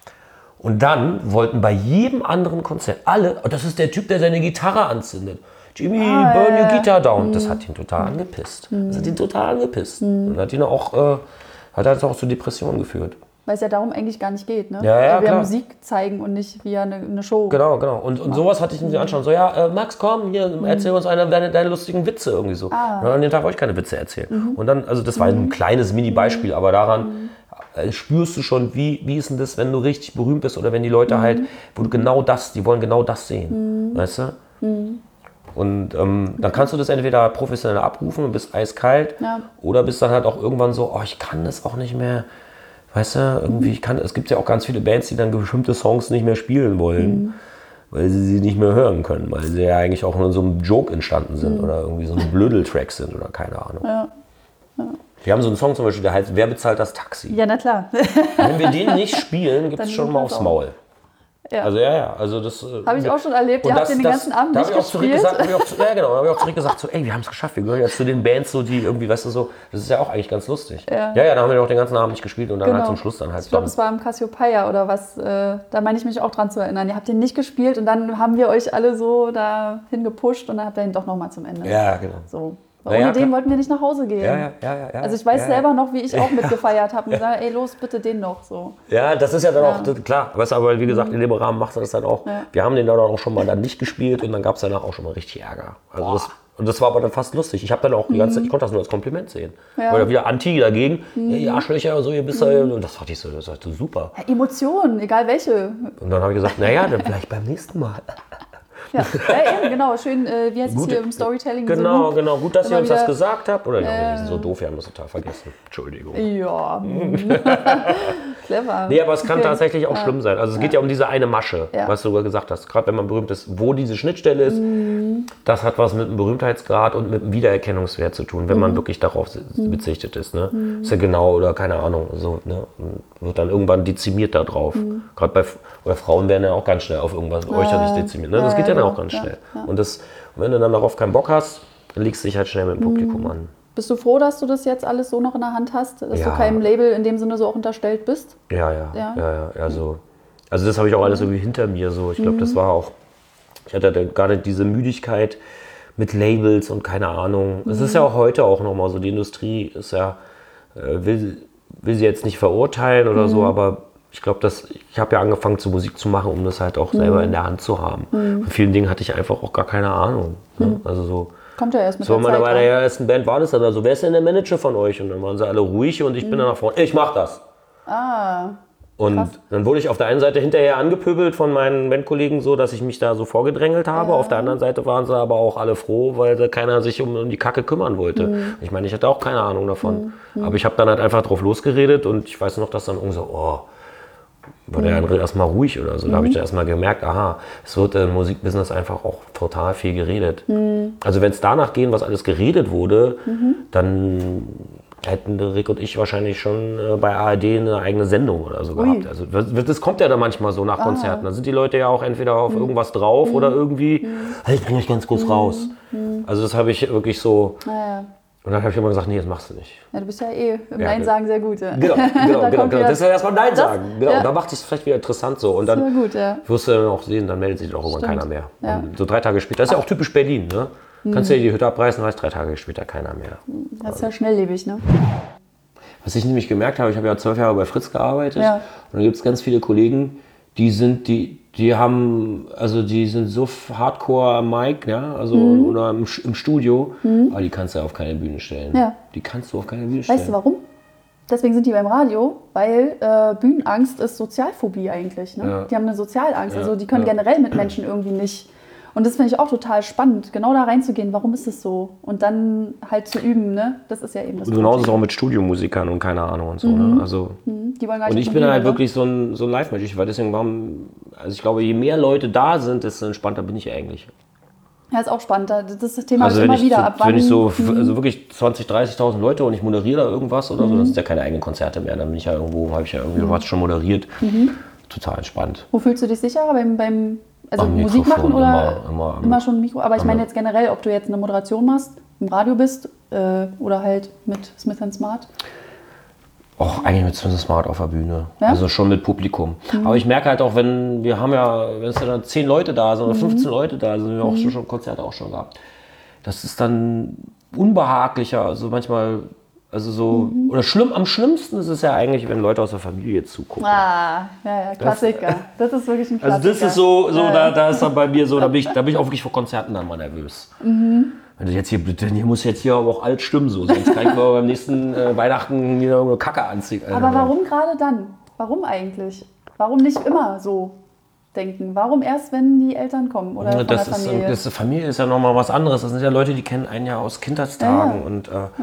Und dann wollten bei jedem anderen Konzert alle, oh, das ist der Typ, der seine Gitarre anzündet. Jimmy, ah, burn your guitar down. Mhm. Das hat ihn total angepisst. Mhm. Das hat ihn total angepisst. Mhm. Und hat ihn auch, äh, hat halt auch zu Depressionen geführt. Weil es ja darum eigentlich gar nicht geht, ne? Ja, ja, wir klar. Musik zeigen und nicht wie eine, eine Show. Genau, genau. Und, und sowas hatte ich mir anschauen. So, ja, äh, Max, komm, hier, erzähl uns eine, deine, deine lustigen Witze irgendwie so. Ah. Und an dem Tag wollte ich keine Witze erzählen. Mhm. Und dann, also das war ein kleines Mini-Beispiel, aber daran, mhm. äh, spürst du schon, wie, wie ist denn das, wenn du richtig berühmt bist oder wenn die Leute mhm. halt, wo du genau das, die wollen genau das sehen, mhm. weißt du? Mhm. Und ähm, dann kannst du das entweder professionell abrufen und bist eiskalt ja. oder bist dann halt auch irgendwann so, oh, ich kann das auch nicht mehr, weißt du, irgendwie, ich kann, es gibt ja auch ganz viele Bands, die dann bestimmte Songs nicht mehr spielen wollen. Mhm. Weil sie sie nicht mehr hören können, weil sie ja eigentlich auch nur in so einem Joke entstanden sind mhm. oder irgendwie so ein Blödel-Track sind oder keine Ahnung. Ja. Ja. Wir haben so einen Song zum Beispiel, der heißt Wer bezahlt das Taxi? Ja, na klar. Wenn wir den nicht spielen, gibt es schon mal aufs Maul. Ja. Also ja, ja, also das... Habe ich auch schon erlebt, ihr habt den ganzen Abend nicht gespielt. Gesagt, hab ich auch, ja genau, habe ich auch zurück gesagt, so, ey, wir haben es geschafft, wir gehören jetzt zu den Bands, so, die irgendwie, weißt du, so, das ist ja auch eigentlich ganz lustig. Ja, ja, ja da haben wir noch den ganzen Abend nicht gespielt und dann genau. halt zum Schluss dann halt... Ich glaube, es war im Cassiopeia oder was, äh, da meine ich mich auch dran zu erinnern. Ihr habt den nicht gespielt und dann haben wir euch alle so dahin gepusht und dann habt ihr ihn doch nochmal zum Ende. Ja, genau. So. Ohne ja, den wollten wir nicht nach Hause gehen. Ja, ja, ja, ja, also ich weiß ja, selber noch, wie ich auch mitgefeiert habe und gesagt, ey, los, bitte den noch. So. Ja, das ist ja dann ja. auch, klar, weißt du, aber wie gesagt, in dem Rahmen macht er das dann auch. Ja. Wir haben den dann auch schon mal dann nicht gespielt und dann gab es danach auch schon mal richtig Ärger. Also das, und das war aber dann fast lustig. Ich habe dann auch die ganze Zeit, ich konnte das nur als Kompliment sehen. Ja. Weil wieder Anti dagegen, mhm. ja, ihr Arschlöcher, so, ihr bist da, und das fand ich so, das war so super. Ja, Emotionen, egal welche. Und dann habe ich gesagt, naja, dann vielleicht beim nächsten Mal. Ja, ja, eben, genau. Schön, äh, wie heißt es hier im Storytelling? Genau, so genau. Gut, dass ihr uns wieder, das gesagt habt. Oder ja, äh, wir sind so doof, wir haben das total vergessen. Entschuldigung. Ja. Clever. Nee, aber es kann okay. tatsächlich auch ja. schlimm sein. Also es ja. geht ja um diese eine Masche, ja. was du gesagt hast. Gerade wenn man berühmt ist, wo diese Schnittstelle ist, mhm. das hat was mit dem Berühmtheitsgrad und mit dem Wiedererkennungswert zu tun, wenn mhm. man wirklich darauf bezichtet ist. Ne? Mhm. Ist ja genau oder keine Ahnung. So, ne? Und wird dann irgendwann dezimiert da drauf. Mhm. Gerade bei oder Frauen werden ja auch ganz schnell auf irgendwas äußerlich dezimiert. Ne? Das geht ja dann auch ganz schnell. Ja, ja. Und, das, und wenn du dann darauf keinen Bock hast, dann legst du dich halt schnell mit dem Publikum mhm. an. Bist du froh, dass du das jetzt alles so noch in der Hand hast? Dass ja. du keinem Label in dem Sinne so auch unterstellt bist? Ja, ja. ja. ja, ja also, also das habe ich auch alles irgendwie hinter mir. So. Ich glaube, mhm. das war auch, ich hatte gar nicht diese Müdigkeit mit Labels und keine Ahnung. Es mhm. ist ja auch heute auch nochmal so, die Industrie ist ja, will, will sie jetzt nicht verurteilen oder mhm. so, aber ich glaube, dass ich habe ja angefangen, zu Musik zu machen, um das halt auch selber mhm. in der Hand zu haben. Mhm. Von vielen Dingen hatte ich einfach auch gar keine Ahnung. Ne? Mhm. Also so. Kommt ja erst mit so der Zeit. So, bei der ersten Band war das dann also, wer ist denn der Manager von euch? Und dann waren sie alle ruhig und ich mhm. bin dann nach vorne, ich mach das. Ah. Und krass. Dann wurde ich auf der einen Seite hinterher angepöbelt von meinen Bandkollegen so, dass ich mich da so vorgedrängelt habe. Ja. Auf der anderen Seite waren sie aber auch alle froh, weil keiner sich um, um die Kacke kümmern wollte. Mhm. Ich meine, ich hatte auch keine Ahnung davon. Mhm. Aber ich habe dann halt einfach drauf losgeredet und ich weiß noch, dass dann irgendwie so, oh, war der andere erstmal ruhig oder so. Da mhm. habe ich dann erstmal gemerkt, aha, es wird im Musikbusiness einfach auch total viel geredet. Mhm. Also wenn es danach gehen, was alles geredet wurde, mhm. dann hätten Rick und ich wahrscheinlich schon äh, bei A R D eine eigene Sendung oder so Ui. gehabt. Also das, das kommt ja dann manchmal so nach Konzerten. Da sind die Leute ja auch entweder auf mhm. irgendwas drauf mhm. oder irgendwie, mhm. hey, ich bringe euch ganz kurz mhm. raus. Mhm. Also das habe ich wirklich so... Naja. Und dann habe ich immer gesagt, nee, das machst du nicht. Ja, du bist ja eh im ja, Nein sagen sehr gut. Ja. Genau, genau, genau, genau. Das ist ja erstmal Nein sagen. Genau. Ja. Und dann macht es vielleicht wieder interessant so. Und dann gut, ja. wirst du dann auch sehen, dann meldet sich auch irgendwann keiner mehr. Ja. So drei Tage später, das ist ja auch typisch Berlin, ne? Mhm. Kannst du dir die Hütte abreißen, weißt drei Tage später keiner mehr. Das ist ja schnelllebig, ne? Was ich nämlich gemerkt habe, ich habe ja zwölf Jahre bei Fritz gearbeitet. Ja. Und dann gibt es ganz viele Kollegen, die sind, die, die haben, also die sind so hardcore am Mic, ja, also mhm. oder im, im Studio, mhm. aber die kannst du auf keine Bühne stellen. Ja. Die kannst du auf keine Bühne stellen. Weißt du warum? Deswegen sind die beim Radio, weil äh, Bühnenangst ist Sozialphobie eigentlich. Ne? Ja. Die haben eine Sozialangst, ja. also die können ja. generell mit Menschen irgendwie nicht. Und das finde ich auch total spannend, genau da reinzugehen, warum ist es so? Und dann halt zu üben, ne? Das ist ja eben das. Und genauso ist es auch mit Studiomusikern und keine Ahnung und so. Mhm. Ne? Also, mhm. Die wollen gar nicht und ich bin halt wirklich so ein, so ein Live-Mensch, weil deswegen warum, also ich glaube, je mehr Leute da sind, desto entspannter bin ich eigentlich. Ja, ist auch spannend. Das ist das Thema also immer ich, wieder. Ab wenn ich so, mhm. also wirklich zwanzig, dreißigtausend Leute und ich moderiere da irgendwas oder mhm. so, das sind ja keine eigenen Konzerte mehr. Dann bin ich ja irgendwo, habe ich ja irgendwie mhm. was schon moderiert. Mhm. Total entspannt. Wo fühlst du dich sicherer? Beim, beim also Musik machen oder immer, immer, immer schon Mikro? Aber ich meine jetzt generell, ob du jetzt eine Moderation machst, im Radio bist äh, oder halt mit Smith and Smart? Och, eigentlich mit Smith and Smart auf der Bühne. Ja? Also schon mit Publikum. Mhm. Aber ich merke halt auch, wenn wir haben ja, wenn es dann zehn Leute da sind oder fünfzehn mhm. Leute da sind, wir haben mhm. auch schon, schon Konzerte auch schon gehabt. Das ist dann unbehaglicher, also manchmal, also so, mhm. oder schlimm, am schlimmsten ist es ja eigentlich, wenn Leute aus der Familie zugucken. Ah, ja, ja, Klassiker. Das, das ist wirklich ein Klassiker. Also das ist so, so ja. da, da ist dann bei mir so, da bin, ich, da bin ich auch wirklich vor Konzerten dann mal nervös. Mhm. wenn du jetzt hier, hier muss jetzt hier aber auch alles stimmen, so, sonst kann ich mal beim nächsten äh, Weihnachten wieder eine Kacke anziehen. Aber warum gerade dann? Warum eigentlich? Warum nicht immer so denken? Warum erst, wenn die Eltern kommen oder von das der Familie? Ist, das Familie ist ja nochmal was anderes. Das sind ja Leute, die kennen einen ja aus Kindheitstagen. Ja, ja. Und, äh, ja.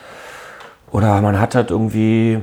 Oder man hat halt irgendwie,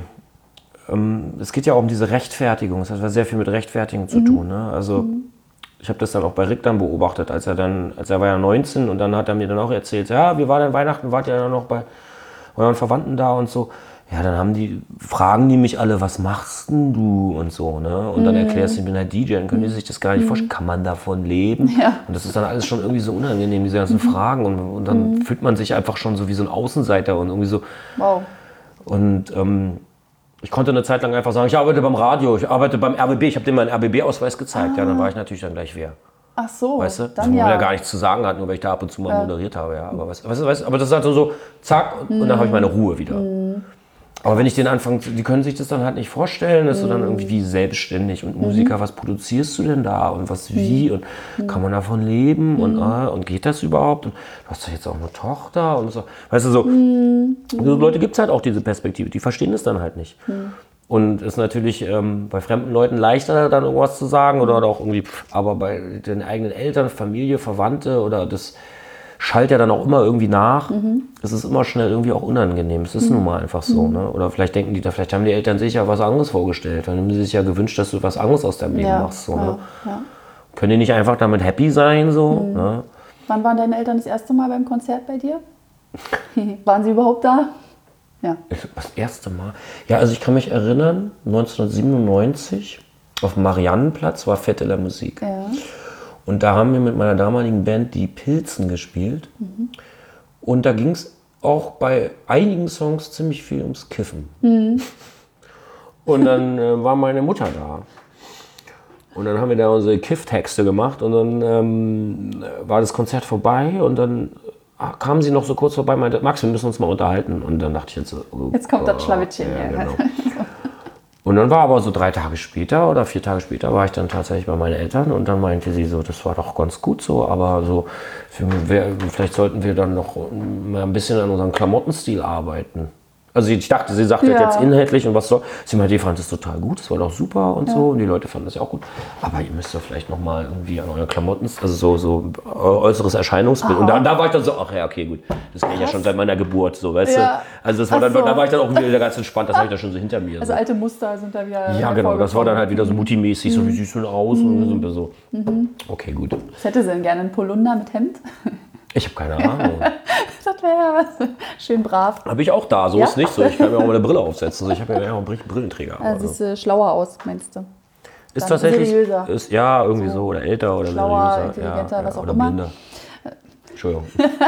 ähm, es geht ja auch um diese Rechtfertigung. Es hat sehr viel mit Rechtfertigung zu mhm. tun. Ne? Also mhm. ich habe das dann auch bei Rick dann beobachtet, als er dann, als er war ja neunzehn und dann hat er mir dann auch erzählt, ja, wie war denn Weihnachten, wart ihr dann noch bei euren Verwandten da und so. Ja, dann haben die, fragen die mich alle, was machst denn du und so, ne? Und dann mm. erklärst du, ich bin halt D J, dann können die sich das gar nicht mm. vorstellen, kann man davon leben? Ja. Und das ist dann alles schon irgendwie so unangenehm, diese ganzen mm. Fragen und, und dann mm. fühlt man sich einfach schon so wie so ein Außenseiter und irgendwie so. Wow. Und ähm, ich konnte eine Zeit lang einfach sagen, ich arbeite beim Radio, ich arbeite beim R B B, ich habe dem meinen R B B-Ausweis gezeigt, ah. ja, dann war ich natürlich dann gleich wer. Ach so, weißt du? dann das, wo ja. man ja gar nichts zu sagen hat, nur weil ich da ab und zu mal ja. moderiert habe, ja. Aber, weißt, weißt, weißt, aber das ist halt so, zack, und, mm. und dann habe ich meine Ruhe wieder. Mm. Aber wenn ich den anfange, die können sich das dann halt nicht vorstellen, dass mm. du dann irgendwie wie selbstständig und Musiker, mm. was produzierst du denn da und was wie und mm. kann man davon leben mm. und, äh, und geht das überhaupt und du hast doch jetzt auch eine Tochter und so. Weißt du, so, mm. so Leute gibt es halt auch diese Perspektive, die verstehen das dann halt nicht. Mm. Und ist natürlich ähm, bei fremden Leuten leichter, dann irgendwas zu sagen oder auch irgendwie, pff, aber bei den eigenen Eltern, Familie, Verwandte oder das schallt ja dann auch immer irgendwie nach. Mhm. Es ist immer schnell irgendwie auch unangenehm. Es ist mhm. nun mal einfach so. Mhm. Ne? Oder vielleicht denken die, da, vielleicht haben die Eltern sich ja was anderes vorgestellt. Dann haben sie sich ja gewünscht, dass du was anderes aus deinem Leben ja. machst. So, ja. Ne? Ja. Können die nicht einfach damit happy sein? So, mhm. ne? Wann waren deine Eltern das erste Mal beim Konzert bei dir? Waren sie überhaupt da? Ja. Das erste Mal? Ja, also ich kann mich erinnern, neunzehnhundertsiebenundneunzig auf dem Mariannenplatz war Fête de la Musique. Ja. Und da haben wir mit meiner damaligen Band die Pilzen gespielt. Mhm. Und da ging es auch bei einigen Songs ziemlich viel ums Kiffen. Mhm. Und dann äh, war meine Mutter da. Und dann haben wir da unsere Kifftexte gemacht und dann ähm, war das Konzert vorbei und dann kam sie noch so kurz vorbei und meinte, Max, wir müssen uns mal unterhalten. Und dann dachte ich jetzt so, oh, jetzt kommt das Schlawittchen. Ja, genau. Und dann war aber so drei Tage später oder vier Tage später war ich dann tatsächlich bei meinen Eltern und dann meinte sie so, das war doch ganz gut so, aber so, vielleicht sollten wir dann noch mal ein bisschen an unserem Klamottenstil arbeiten. Also ich dachte, sie sagt ja. jetzt inhaltlich und was soll. Sie meinte, die fand es total gut, das war doch super und ja. so und die Leute fanden das ja auch gut. Aber ihr müsst doch vielleicht noch mal irgendwie an euren Klamotten, also so, so äußeres Erscheinungsbild. Aha. Und da, da war ich dann so, ach ja, okay, gut, das kenne ich ja schon seit meiner Geburt, so, weißt ja. du. Also das war dann, so. Da war ich dann auch wieder ganz entspannt, das habe ich dann schon so hinter mir. Also so. Alte Muster sind da wieder. Ja, genau, das war dann halt wieder so Mutti-mäßig, mhm. so wie siehst du denn aus mhm. und so. Mhm. Okay, gut. Was hätte sie denn gerne, ein Polunder mit Hemd? Ich habe keine Ahnung. Das wäre ja was. Schön brav. Habe ich auch da, so ja? Ist nicht so. Ich kann mir auch mal eine Brille aufsetzen. Also ich habe ja auch einen Brillenträger. Also siehst du schlauer aus, meinst du? Ist dann tatsächlich, seriöser. Ist, ja, irgendwie so. so. Oder älter oder schlauer, seriöser. Intelligenter, ja, was auch oder immer. Blinder. Entschuldigung.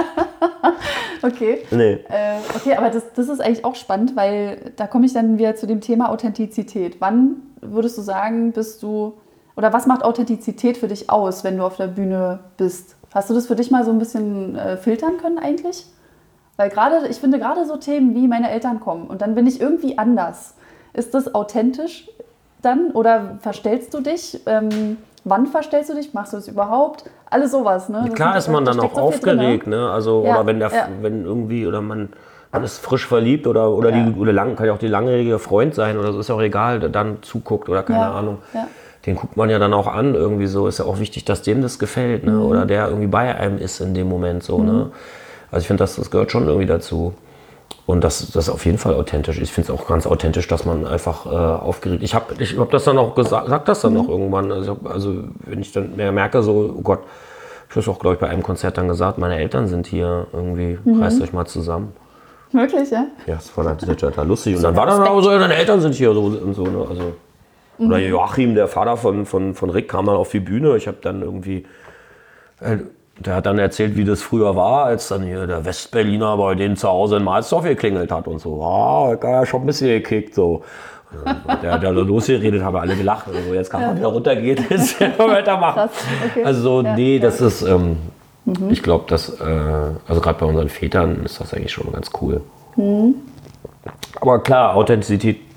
Okay. Nee. Äh, okay, aber das, das ist eigentlich auch spannend, weil da komme ich dann wieder zu dem Thema Authentizität. Wann würdest du sagen, bist du, oder was macht Authentizität für dich aus, wenn du auf der Bühne bist? Hast du das für dich mal so ein bisschen äh, filtern können eigentlich? Weil gerade, ich finde gerade so Themen wie meine Eltern kommen und dann bin ich irgendwie anders. Ist das authentisch dann oder verstellst du dich? Ähm, wann verstellst du dich? Machst du das überhaupt? Alles sowas, ne? Das Klar ist man dann auch aufgeregt, drin, ne? Also ja, oder wenn der, ja. wenn irgendwie oder man man ist frisch verliebt oder oder ja. die oder lang kann ja auch die langjährige Freund sein oder so, ist ja auch egal, der dann zuguckt oder keine ja. Ahnung. Ja. Den guckt man ja dann auch an, irgendwie so. Ist ja auch wichtig, dass dem das gefällt, ne? Mhm. Oder der irgendwie bei einem ist in dem Moment so, mhm. ne? Also ich finde, das, das gehört schon irgendwie dazu. Und das, das ist auf jeden Fall authentisch. Ich finde es auch ganz authentisch, dass man einfach äh, aufgeregt. Ich habe ich hab das dann auch gesagt, sag das dann mhm. auch irgendwann. Also, also wenn ich dann mehr merke, so, oh Gott, ich habe es auch, glaube ich, bei einem Konzert dann gesagt, meine Eltern sind hier irgendwie, mhm. reißt euch mal zusammen. Wirklich, ja? Ja, das war dann total lustig. Und dann war dann auch so, deine Eltern sind hier so und so, ne? Also, oder Joachim, der Vater von, von, von Rick, kam dann auf die Bühne. Ich habe dann irgendwie, äh, der hat dann erzählt, wie das früher war, als dann hier der Westberliner bei denen zu Hause in Malzdorf geklingelt hat und so. Ah, da hat schon ein bisschen gekickt, so. Der hat ja losgeredet, haben alle gelacht. Also jetzt kann man wieder runtergehen, jetzt weitermachen. Krass, okay. Also so, ja, nee, ja. das ist, ähm, mhm. ich glaube, dass, äh, also gerade bei unseren Vätern ist das eigentlich schon ganz cool. Mhm. Aber klar, Authentizität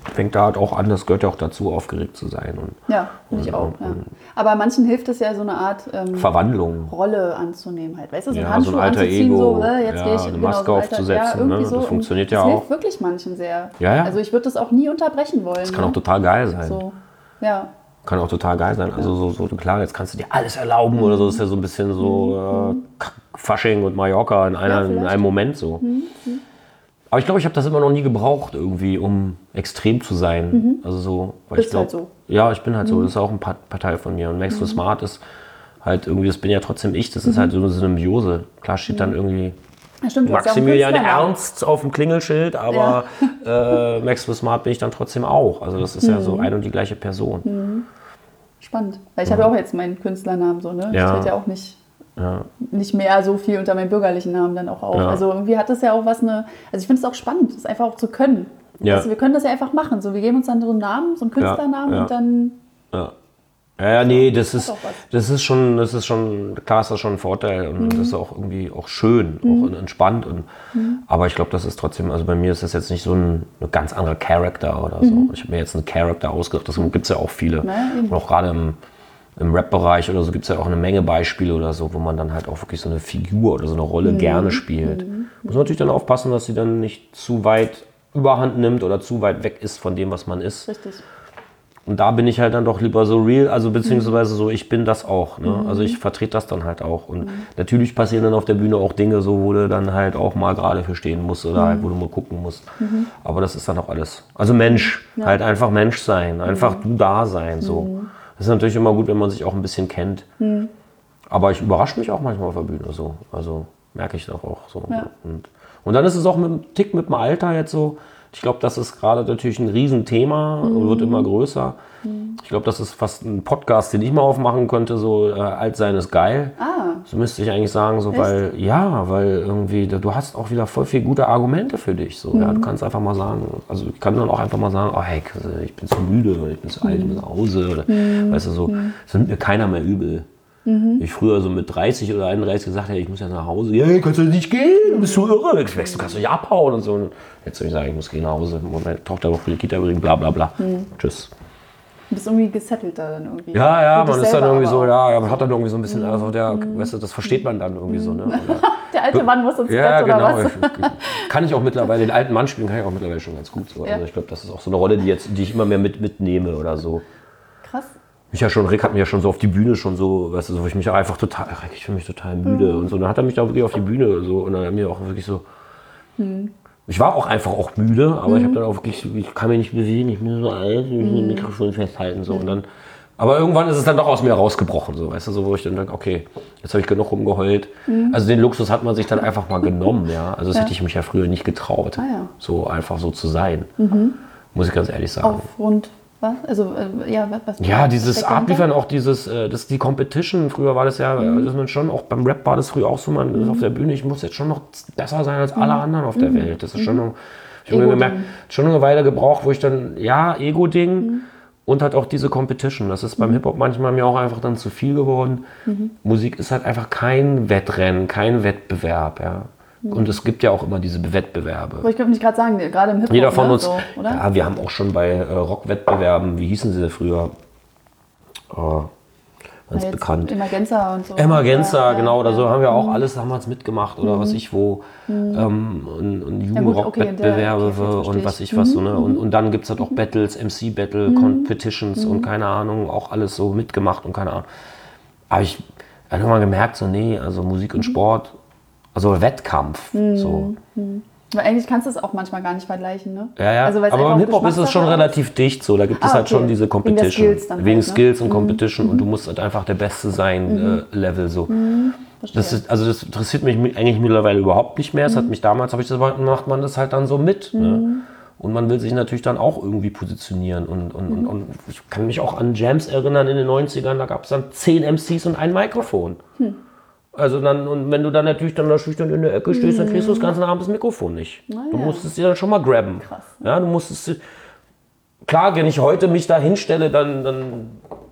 fängt da halt auch an, das gehört ja auch dazu, aufgeregt zu sein. Und, ja, finde ich und, auch. Und, ja. Aber manchen hilft es ja, so eine Art ähm, Verwandlung. Rolle anzunehmen halt. Weißt du, so ja, ein Handschuh so ein alter anzuziehen, Ego, so, äh, jetzt ja, gehe ich eine genau, Maske so ein alter, aufzusetzen, ja, ne? so. Das funktioniert ja das auch. Das hilft wirklich manchen sehr. Ja, ja. Also ich würde das auch nie unterbrechen wollen. Das kann ne? auch total geil sein. So, ja. Kann auch total geil sein. Also so, so klar, jetzt kannst du dir alles erlauben oder so. Das ist ja so ein bisschen so äh, Fasching und Mallorca in, einer, Ja, in einem Moment so. Mhm. Aber ich glaube, ich habe das immer noch nie gebraucht irgendwie, um extrem zu sein. Mhm. Also so, weil Bist ich glaube, halt so. ja, ich bin halt so. Mhm. Das ist auch ein Partei von mir. Und Maxwell mhm. Smart ist halt irgendwie, das bin ja trotzdem ich. Das ist halt so eine Symbiose. Klar steht dann irgendwie ja, stimmt, Maximilian Ernst auf dem Klingelschild, aber ja. äh, Maxwell Smart bin ich dann trotzdem auch. Also das ist mhm. ja so eine und die gleiche Person. Mhm. Spannend. Weil ich habe ja auch jetzt meinen Künstlernamen so, ne? Ja. Ich trete ja auch nicht, ja. nicht mehr so viel unter meinem bürgerlichen Namen dann auch auf. Ja. Also irgendwie hat das ja auch was eine. Also ich finde es auch spannend, das einfach auch zu können. Ja. Also wir können das ja einfach machen. So, wir geben uns dann so einen Namen, so einen Künstlernamen ja. Ja. und dann. Ja. Ja, nee, das hat ist, auch was. das ist schon, das ist schon, klar ist das schon ein Vorteil und Mhm. das ist auch irgendwie auch schön, Mhm. auch entspannt. Und, Mhm. aber ich glaube, das ist trotzdem, also bei mir ist das jetzt nicht so ein, ein ganz anderer Charakter oder so. Mhm. Ich habe mir jetzt einen Charakter ausgedacht, das gibt es ja auch viele. Na, eben. Und auch gerade im, im Rap-Bereich oder so gibt es ja auch eine Menge Beispiele oder so, wo man dann halt auch wirklich so eine Figur oder so eine Rolle Mhm. gerne spielt. Mhm. Muss man natürlich dann aufpassen, dass sie dann nicht zu weit überhand nimmt oder zu weit weg ist von dem, was man ist. Richtig. Und da bin ich halt dann doch lieber so real, also beziehungsweise so, ich bin das auch. Ne? Mhm. Also ich vertrete das dann halt auch. Und mhm. natürlich passieren dann auf der Bühne auch Dinge, so wo du dann halt auch mal gerade für stehen musst oder mhm. halt, wo du mal gucken musst. Mhm. Aber das ist dann auch alles. Also Mensch, ja. halt einfach Mensch sein, einfach mhm. du da sein. So. Mhm. Das ist natürlich immer gut, wenn man sich auch ein bisschen kennt. Mhm. Aber ich überrasche mich auch manchmal auf der Bühne so. Also merke ich doch auch so. Ja. Und, und dann ist es auch mit dem Tick mit dem Alter jetzt so. Ich glaube, das ist gerade natürlich ein Riesenthema und mhm. wird immer größer. Mhm. Ich glaube, das ist fast ein Podcast, den ich mal aufmachen könnte, so äh, alt sein ist geil. Ah. So müsste ich eigentlich sagen, so, Echt? weil, ja, weil irgendwie, du hast auch wieder voll viel gute Argumente für dich. So, mhm. ja, du kannst einfach mal sagen, also ich kann dann auch einfach mal sagen, oh hey, ich bin zu müde, ich bin zu alt, ich muss nach Hause. Oder, mhm. weißt du, so, das nimmt mir keiner mehr übel. Mhm. Ich früher so mit dreißig oder einunddreißig gesagt habe, ich muss ja nach Hause. Ja, kannst du nicht gehen, bist du irre. Du kannst doch nicht abhauen und so. Und jetzt soll ich sagen, ich muss gehen nach Hause, meine Tochter noch für die Kita bringen, bla bla bla. Mhm. Tschüss. Du bist irgendwie gesettelter dann irgendwie. Ja, ja, Mit man dich ist dann selber irgendwie so, aber ja, man hat dann irgendwie so ein bisschen, Mhm. also der, Mhm. weißt du, das versteht man dann irgendwie so. Ne? Oder, Der alte Mann muss ins ja, Bett genau. oder was? Ich, kann ich auch mittlerweile, den alten Mann spielen kann ich auch mittlerweile schon ganz gut. So. Ja. Also ich glaube, das ist auch so eine Rolle, die, jetzt, die ich immer mehr mit, mitnehme oder so. Krass. Mich ja schon, Rick hat mich ja schon so auf die Bühne schon so, weißt du, so, wo ich mich auch einfach total, Rick, ich fühle mich total müde mhm. und so. Dann hat er mich da wirklich auf die Bühne so und dann hat er mir auch wirklich so. Mhm. Ich war auch einfach auch müde, aber mhm. ich habe dann auch wirklich, ich kann mich nicht bewegen, ich bin so alt, ich muss mhm. das Mikrofon festhalten so mhm. und dann. Aber irgendwann ist es dann doch aus mir rausgebrochen, so, weißt du, so, wo ich dann denke, okay, jetzt habe ich genug rumgeheult. Mhm. Also den Luxus hat man sich dann einfach mal genommen, ja. Also das ja. hätte ich mich ja früher nicht getraut, ah, ja. so einfach so zu sein, mhm. muss ich ganz ehrlich sagen. Aufgrund was? Also äh, ja, was? Ja, dieses Abliefern, auch dieses, äh, das ist die Competition. Früher war das ja, mhm. dass man schon auch beim Rap war das früher auch so, man mhm. ist auf der Bühne, ich muss jetzt schon noch besser sein als alle anderen auf der mhm. Welt. Das ist schon noch, ich habe gemerkt, schon eine Weile gebraucht, wo ich dann, ja, Ego-Ding. Mhm. Und hat auch diese Competition. Das ist beim mhm. Hip-Hop manchmal mir auch einfach dann zu viel geworden. Mhm. Musik ist halt einfach kein Wettrennen, kein Wettbewerb. Ja. Mhm. Und es gibt ja auch immer diese Wettbewerbe. Aber ich könnte nicht gerade sagen, gerade im Hip-Hop. Jeder von uns, so, oder? Ja, wir haben auch schon bei äh, Rock-Wettbewerben, wie hießen sie früher? Oh, ganz ja, bekannt. Emergenza und so. Emergenza, ja, genau, ja, oder so ja. haben wir auch mhm. alles damals mitgemacht oder mhm. was ich wo. Mhm. Ähm, und und ja, Jugendrock-Wettbewerbe okay, okay, und was ich was. Mhm. So, ne? und, und dann gibt es halt auch Battles, M C-Battle, mhm. Competitions mhm. und keine Ahnung, auch alles so mitgemacht und keine Ahnung. Aber ich habe irgendwann gemerkt, so nee, also Musik und Sport, also Wettkampf, mhm. so. Mhm. Aber eigentlich kannst du es auch manchmal gar nicht vergleichen, ne? Ja, ja. Also, aber beim Hip-Hop ist es schon relativ dicht so. Da gibt es ah, halt okay. schon diese Competition. Wegen Skills, dann Wegen halt, ne? Skills und mhm. Competition mhm. und du musst halt einfach der Beste sein, mhm. äh, Level so. Mhm. Das ist, also das interessiert mich eigentlich mittlerweile überhaupt nicht mehr. Es mhm. hat mich damals, habe ich das macht man das halt dann so mit. Mhm. Ne? Und man will sich natürlich dann auch irgendwie positionieren. Und, und, mhm. und, und ich kann mich auch an Jams erinnern in den neunzigern, da gab es dann zehn M Cs und ein Mikrofon. Mhm. Also dann, und wenn du dann natürlich dann da schüchtern in der Ecke stehst, dann kriegst du das ganze Abend das Mikrofon nicht. Na du ja. musstest dir dann schon mal grabben. Krass. Ja, du musstest, klar, wenn ich heute mich da hinstelle, dann, dann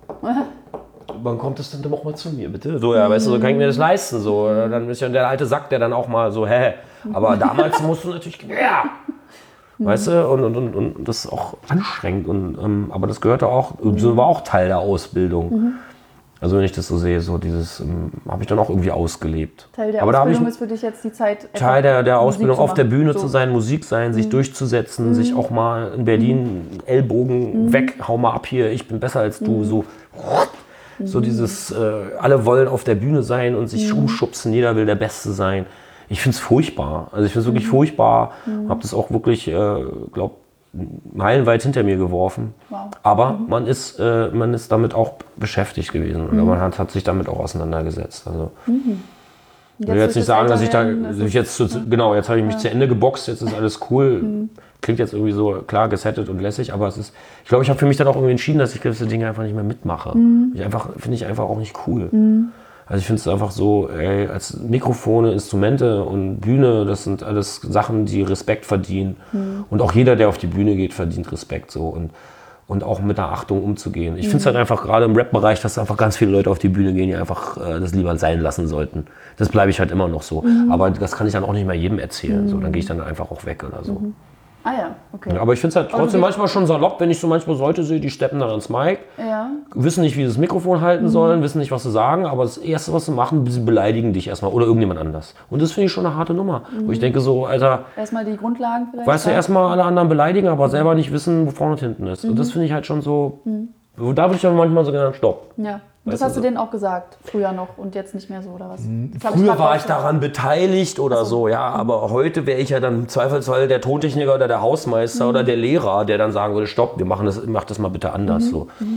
wann kommt es denn doch mal zu mir, bitte? So, ja, weißt du, so kann ich mir das leisten. So. Dann ist ja der alte Sack, der dann auch mal so, hä? Aber damals musst du natürlich, ja. Mhm. Weißt du? Und, und, und, und das ist auch anstrengend. Und, ähm, aber das gehörte auch, mhm. war auch Teil der Ausbildung. Mhm. Also wenn ich das so sehe, so dieses ähm, habe ich dann auch irgendwie ausgelebt. Teil der aber Ausbildung da ich, ist für dich jetzt die Zeit, Teil der, der Ausbildung, auf der Bühne so. zu sein, Musik sein, sich mhm. durchzusetzen, mhm. sich auch mal in Berlin mhm. Ellbogen mhm. weg, hau mal ab hier, ich bin besser als du, mhm. so mhm. so dieses, äh, alle wollen auf der Bühne sein und sich mhm. umschubsen, jeder will der Beste sein. Ich finde es furchtbar, also ich finde es wirklich mhm. furchtbar, mhm. habe das auch wirklich, äh, glaube meilenweit hinter mir geworfen. Wow. Aber mhm. man, ist, äh, man ist damit auch beschäftigt gewesen. Mhm. Und man hat, hat sich damit auch auseinandergesetzt. Also, mhm. Ich will jetzt nicht sagen, dass ich da dass ich jetzt zu, genau, jetzt habe ich mich ja. zu Ende geboxt, jetzt ist alles cool. Mhm. Klingt jetzt irgendwie so klar gesettet und lässig, aber es ist, ich glaube, ich habe für mich dann auch irgendwie entschieden, dass ich gewisse Dinge einfach nicht mehr mitmache. Mhm. Ich einfach, finde ich einfach auch nicht cool. Mhm. Also ich finde es einfach so, ey, als Mikrofone, Instrumente und Bühne, das sind alles Sachen, die Respekt verdienen. Mhm. Und auch jeder, der auf die Bühne geht, verdient Respekt so und, und auch mit der Achtung umzugehen. Ich mhm. finde es halt einfach gerade im Rap-Bereich, dass einfach ganz viele Leute auf die Bühne gehen, die einfach äh, das lieber sein lassen sollten. Das bleibe ich halt immer noch so. Mhm. Aber das kann ich dann auch nicht mehr jedem erzählen. Mhm. So, dann gehe ich dann einfach auch weg oder so. Mhm. Ah ja, okay. Ja, aber ich finde es halt trotzdem manchmal schon salopp, wenn ich so manchmal Leute sehe, die steppen dann ans Mic, ja. wissen nicht, wie sie das Mikrofon halten mhm. sollen, wissen nicht, was sie sagen, aber das Erste, was sie machen, sie beleidigen dich erstmal oder irgendjemand anders. Und das finde ich schon eine harte Nummer. Mhm. Wo ich denke so, Alter... Erstmal die Grundlagen vielleicht. Weißt du, erstmal alle anderen beleidigen, aber selber nicht wissen, wo vorne und hinten ist. Mhm. Und das finde ich halt schon so... Mhm. Da würde ich dann manchmal so gerne stopp. Ja. Und das hast du denen auch gesagt, früher noch und jetzt nicht mehr so, oder was? Früher war ich daran beteiligt oder so, ja, aber heute wäre ich ja dann im Zweifelsfall der Tontechniker oder der Hausmeister mhm. oder der Lehrer, der dann sagen würde, stopp, wir machen das, mach das mal bitte anders. Mhm. So. Mhm.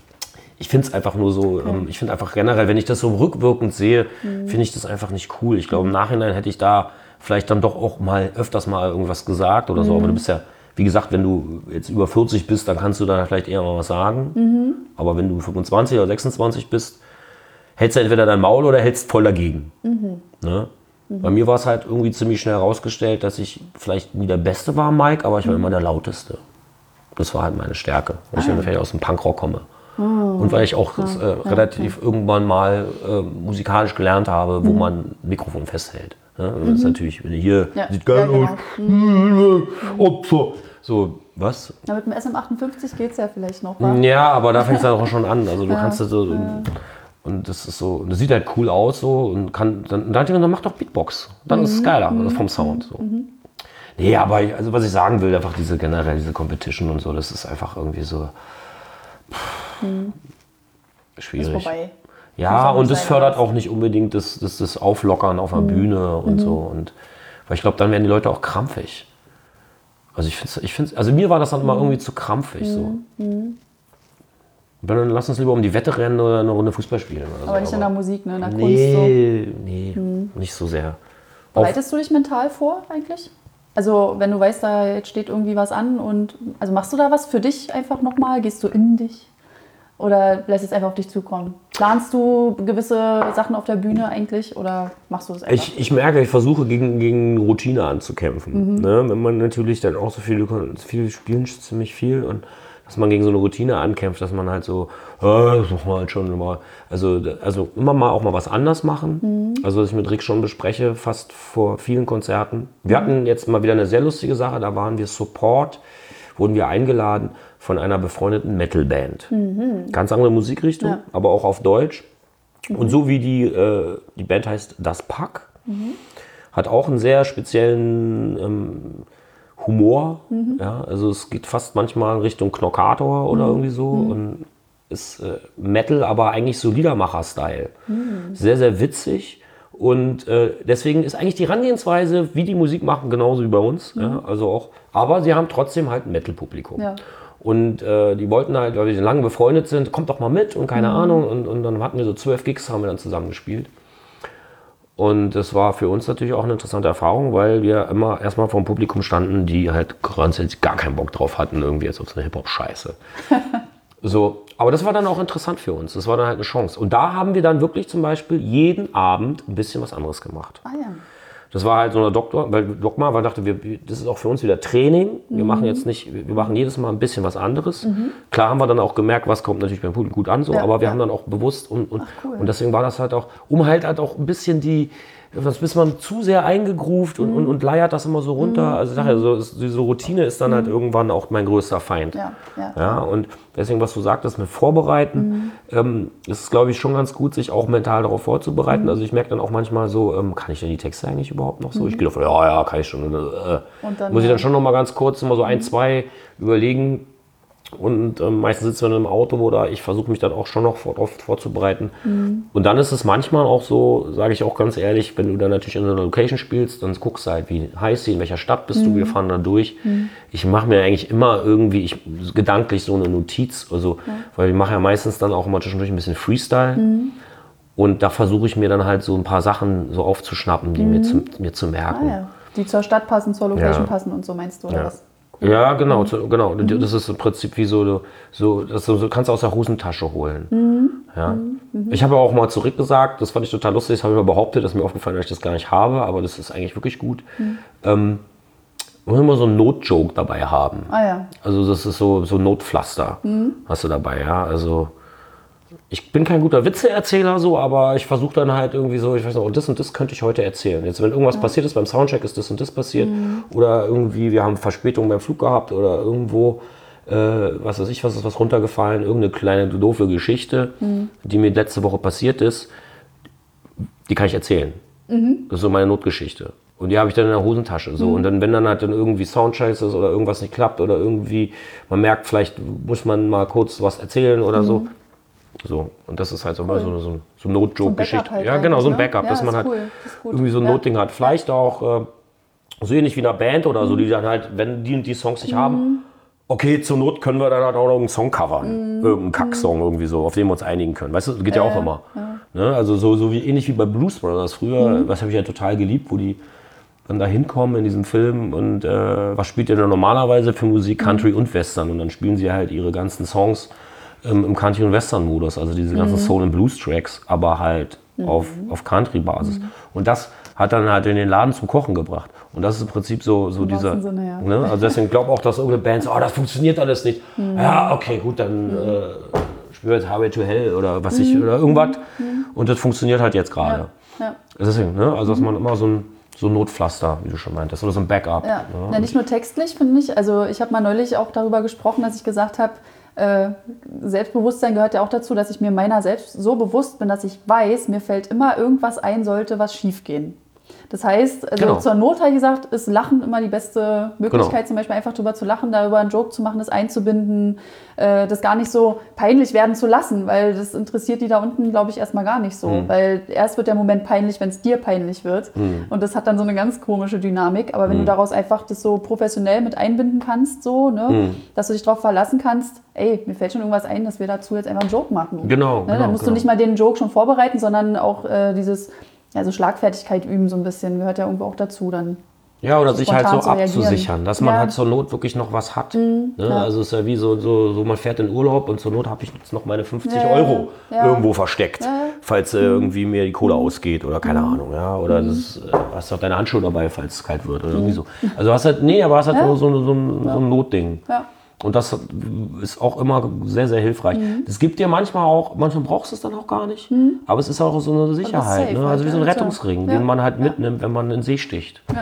Ich finde es einfach nur so, okay. ähm, ich finde einfach generell, wenn ich das so rückwirkend sehe, mhm. finde ich das einfach nicht cool. Ich glaube, im Nachhinein hätte ich da vielleicht dann doch auch mal öfters mal irgendwas gesagt oder so, mhm. aber du bist ja... Wie gesagt, wenn du jetzt über vierzig bist, dann kannst du da vielleicht eher mal was sagen. Mhm. Aber wenn du fünfundzwanzig oder sechsundzwanzig bist, hältst du entweder dein Maul oder hältst voll dagegen. Mhm. Ne? Mhm. Bei mir war es halt irgendwie ziemlich schnell herausgestellt, dass ich vielleicht nie der Beste war, Mike, aber ich war mhm. immer der Lauteste. Das war halt meine Stärke, weil ah. ich vielleicht aus dem Punkrock komme. Oh. Und weil ich auch ja. äh, relativ ja. irgendwann mal äh, musikalisch gelernt habe, wo mhm. man ein Mikrofon festhält. Ne? Und das ist natürlich, wenn du hier, ja. sieht geil ja, aus, genau. Opfer. So, was? Na, mit dem S M achtundfünfzig geht es ja vielleicht noch, wa? Ja, aber da fängt es halt auch schon an. Also du ja, kannst das so, ja. und das ist so, das sieht halt cool aus so und kann, dann, dann, dann mach doch Beatbox. Dann mhm. ist es geiler, also vom Sound. So. Mhm. Nee, aber ich, also was ich sagen will, einfach diese generell, diese Competition und so, das ist einfach irgendwie so pff, mhm. schwierig. Ist vorbei. Ja, und das fördert auch nicht unbedingt das, das, das Auflockern auf der mhm. Bühne und mhm. so. Und, weil ich glaube, dann werden die Leute auch krampfig. Also ich finde ich find's, also mir war das dann mal irgendwie zu krampfig so. Mhm. Dann lass uns lieber um die Wette rennen oder eine Runde Fußball spielen. Oder aber so. nicht in der Musik, ne? In der nee, Kunst so. Nee, mhm. nicht so sehr. Bereitest du dich mental vor eigentlich? Also wenn du weißt, da jetzt steht irgendwie was an und also machst du da was für dich einfach nochmal? Gehst du in dich? Oder lässt es einfach auf dich zukommen? Planst du gewisse Sachen auf der Bühne eigentlich oder machst du das einfach? Ich, ich merke, ich versuche gegen, gegen Routine anzukämpfen. Mhm. Ne? Wenn man natürlich dann auch so viele, viele spielen ziemlich viel und dass man gegen so eine Routine ankämpft, dass man halt so, äh, das machen wir halt schon immer. Also, also immer mal auch mal was anders machen. Mhm. Also was ich mit Rick schon bespreche, fast vor vielen Konzerten. Wir mhm. hatten jetzt mal wieder eine sehr lustige Sache, da waren wir Support, wurden wir eingeladen von einer befreundeten Metalband. Mhm. Ganz andere Musikrichtung, ja. aber auch auf Deutsch. Mhm. Und so wie die, äh, die Band heißt Das Pack, mhm. hat auch einen sehr speziellen ähm, Humor. Mhm. Ja, also es geht fast manchmal in Richtung Knockator oder mhm. irgendwie so. Mhm. Und ist äh, Metal, aber eigentlich so Liedermacher-Style. Mhm. Sehr, sehr witzig. Und äh, deswegen ist eigentlich die Herangehensweise, wie die Musik machen, genauso wie bei uns. Mhm. Ja, also auch, aber sie haben trotzdem halt ein Metal-Publikum. Ja. Und äh, die wollten halt, weil wir lange befreundet sind, kommt doch mal mit und keine mhm. Ahnung. Und, und dann hatten wir so zwölf Gigs, haben wir dann zusammen gespielt. Und das war für uns natürlich auch eine interessante Erfahrung, weil wir immer erstmal vor dem Publikum standen, die halt grundsätzlich gar keinen Bock drauf hatten, irgendwie jetzt auf so eine Hip-Hop-Scheiße. So, aber das war dann auch interessant für uns. Das war dann halt eine Chance. Und da haben wir dann wirklich zum Beispiel jeden Abend ein bisschen was anderes gemacht. Ah ja. Das war halt so eine Doktor, weil Dogma, weil dachte, wir, das ist auch für uns wieder Training. Wir mhm. machen jetzt nicht, wir machen jedes Mal ein bisschen was anderes. Mhm. Klar haben wir dann auch gemerkt, was kommt natürlich beim Publikum gut an, so, ja, aber wir ja. haben dann auch bewusst und, und, Ach, cool. und deswegen war das halt auch, um halt halt auch ein bisschen die, sonst ist man zu sehr eingegroovt und, mhm. und, und leiert das immer so runter. Mhm. Also ich sage ja, so, ist, diese Routine ist dann mhm. halt irgendwann auch mein größter Feind. Ja, ja. Ja, und deswegen, was du sagtest mit Vorbereiten, mhm. ähm, ist es, glaube ich, schon ganz gut, sich auch mental darauf vorzubereiten. Mhm. Also ich merke dann auch manchmal so, ähm, kann ich denn die Texte eigentlich überhaupt noch so? Mhm. Ich gehe davon, ja, ja, kann ich schon. Äh, und dann, muss ich dann schon noch mal ganz kurz immer so ein, zwei überlegen. Und ähm, meistens sitzen wir in einem Auto oder ich versuche mich dann auch schon noch vor, darauf vorzubereiten. Mhm. Und dann ist es manchmal auch so, sage ich auch ganz ehrlich, wenn du dann natürlich in einer Location spielst, dann guckst du halt, wie heißt sie, in welcher Stadt bist mhm. du, wir fahren da durch. Mhm. Ich mache mir eigentlich immer irgendwie ich, gedanklich so eine Notiz, also, ja. weil ich mache ja meistens dann auch immer zwischendurch ein bisschen Freestyle. Mhm. Und da versuche ich mir dann halt so ein paar Sachen so aufzuschnappen, die mhm. mir, zu, mir zu merken. Ah, ja. Die zur Stadt passen, zur Location ja. passen und so meinst du, oder ja. was? Ja, genau, mhm. genau. Mhm. Das ist im Prinzip wie so, so das so, kannst du aus der Hosentasche holen. Mhm. Ja. Mhm. Ich habe auch mal zurückgesagt, das fand ich total lustig, das habe ich mal behauptet, das ist mir aufgefallen, dass ich das gar nicht habe, aber das ist eigentlich wirklich gut. Mhm. Ähm, man muss immer so einen Notjoke dabei haben. Ah, ja. Also das ist so, so Notpflaster mhm. hast du dabei, ja. Also ich bin kein guter Witzeerzähler so, aber ich versuche dann halt irgendwie so, ich weiß noch, oh, das und das könnte ich heute erzählen. Jetzt, wenn irgendwas ja. passiert ist beim Soundcheck, ist das und das passiert. Mhm. Oder irgendwie, wir haben Verspätung beim Flug gehabt oder irgendwo, äh, was weiß ich, was ist was runtergefallen, irgendeine kleine doofe Geschichte, mhm. die mir letzte Woche passiert ist, die kann ich erzählen. Mhm. Das ist so meine Notgeschichte. Und die habe ich dann in der Hosentasche. So. Mhm. Und dann, wenn dann halt dann irgendwie Soundcheck ist oder irgendwas nicht klappt oder irgendwie, man merkt, vielleicht muss man mal kurz was erzählen oder mhm. so. So, und das ist halt so, cool. so, so, so Notjoke-Geschichte. So halt ja, genau, so ein ne? Backup, ja, dass man halt cool. irgendwie so ein ja. Notding hat. Vielleicht auch äh, so ähnlich wie eine Band oder mhm. so, die dann halt, wenn die und die Songs nicht mhm. haben, okay, zur Not können wir dann halt auch noch einen Song covern. Mhm. Irgendeinen Kacksong irgendwie so, auf den wir uns einigen können. Weißt du, geht ja, ja auch immer. Ja. Ne? Also so, so wie ähnlich wie bei Blues Brothers früher, mhm. was habe ich ja total geliebt, wo die dann da hinkommen in diesem Film und äh, was spielt ihr denn normalerweise für Musik, Country mhm. und Western? Und dann spielen sie halt ihre ganzen Songs im Country- und Western-Modus, also diese ganzen mhm. Soul- und Blues-Tracks, aber halt mhm. auf, auf Country-Basis. Mhm. Und das hat dann halt in den Laden zum Kochen gebracht. Und das ist im Prinzip so, so dieser... Sinne, ja. ne? Also deswegen glaube auch, dass irgendeine Band so, oh, das funktioniert alles nicht. Mhm. Ja, okay, gut, dann mhm. äh, spielen wir jetzt Highway to Hell oder was ich, oder irgendwas. Mhm. Und das funktioniert halt jetzt gerade. Ja. Ja. Deswegen, ne? Also dass man immer so ein so ein Notpflaster, wie du schon meintest, oder so ein Backup. Ja, ne? Ja, nicht nur textlich, finde ich. Also ich habe mal neulich auch darüber gesprochen, dass ich gesagt habe, Äh, Selbstbewusstsein gehört ja auch dazu, dass ich mir meiner selbst so bewusst bin, dass ich weiß, mir fällt immer irgendwas ein, sollte was schief gehen. Das heißt, also genau. zur Not habe ich gesagt, ist Lachen immer die beste Möglichkeit, genau. zum Beispiel einfach drüber zu lachen, darüber einen Joke zu machen, das einzubinden, äh, das gar nicht so peinlich werden zu lassen, weil das interessiert die da unten, glaube ich, erstmal gar nicht so. Mhm. Weil erst wird der Moment peinlich, wenn es dir peinlich wird. Mhm. Und das hat dann so eine ganz komische Dynamik. Aber wenn mhm. du daraus einfach das so professionell mit einbinden kannst, so, ne, mhm. dass du dich darauf verlassen kannst, ey, mir fällt schon irgendwas ein, dass wir dazu jetzt einfach einen Joke machen. Genau. Ne? genau dann musst genau. du nicht mal den Joke schon vorbereiten, sondern auch äh, dieses... Also Schlagfertigkeit üben so ein bisschen, gehört ja irgendwo auch dazu dann. Ja, oder so sich halt so abzusichern, dass man ja. halt zur Not wirklich noch was hat. Mhm, ne? ja. Also es ist ja wie so, so, so, man fährt in Urlaub und zur Not habe ich jetzt noch meine fünfzig ja, Euro ja. irgendwo versteckt, ja. falls äh, irgendwie mir die Kohle mhm. ausgeht oder keine mhm. Ahnung. Ja? Oder mhm. das, äh, hast doch deine Handschuhe dabei, falls es kalt wird oder mhm. irgendwie so. Also hast halt, nee, aber hast halt ja. so, so, so, ein, ja. so ein Notding. Ja. Und das ist auch immer sehr, sehr hilfreich. Mhm. Das gibt dir manchmal auch, manchmal brauchst du es dann auch gar nicht, mhm. aber es ist auch so eine Sicherheit. Ne? Also wie so ein Rettungsring, ja. den man halt ja. mitnimmt, wenn man in den See sticht. Ja.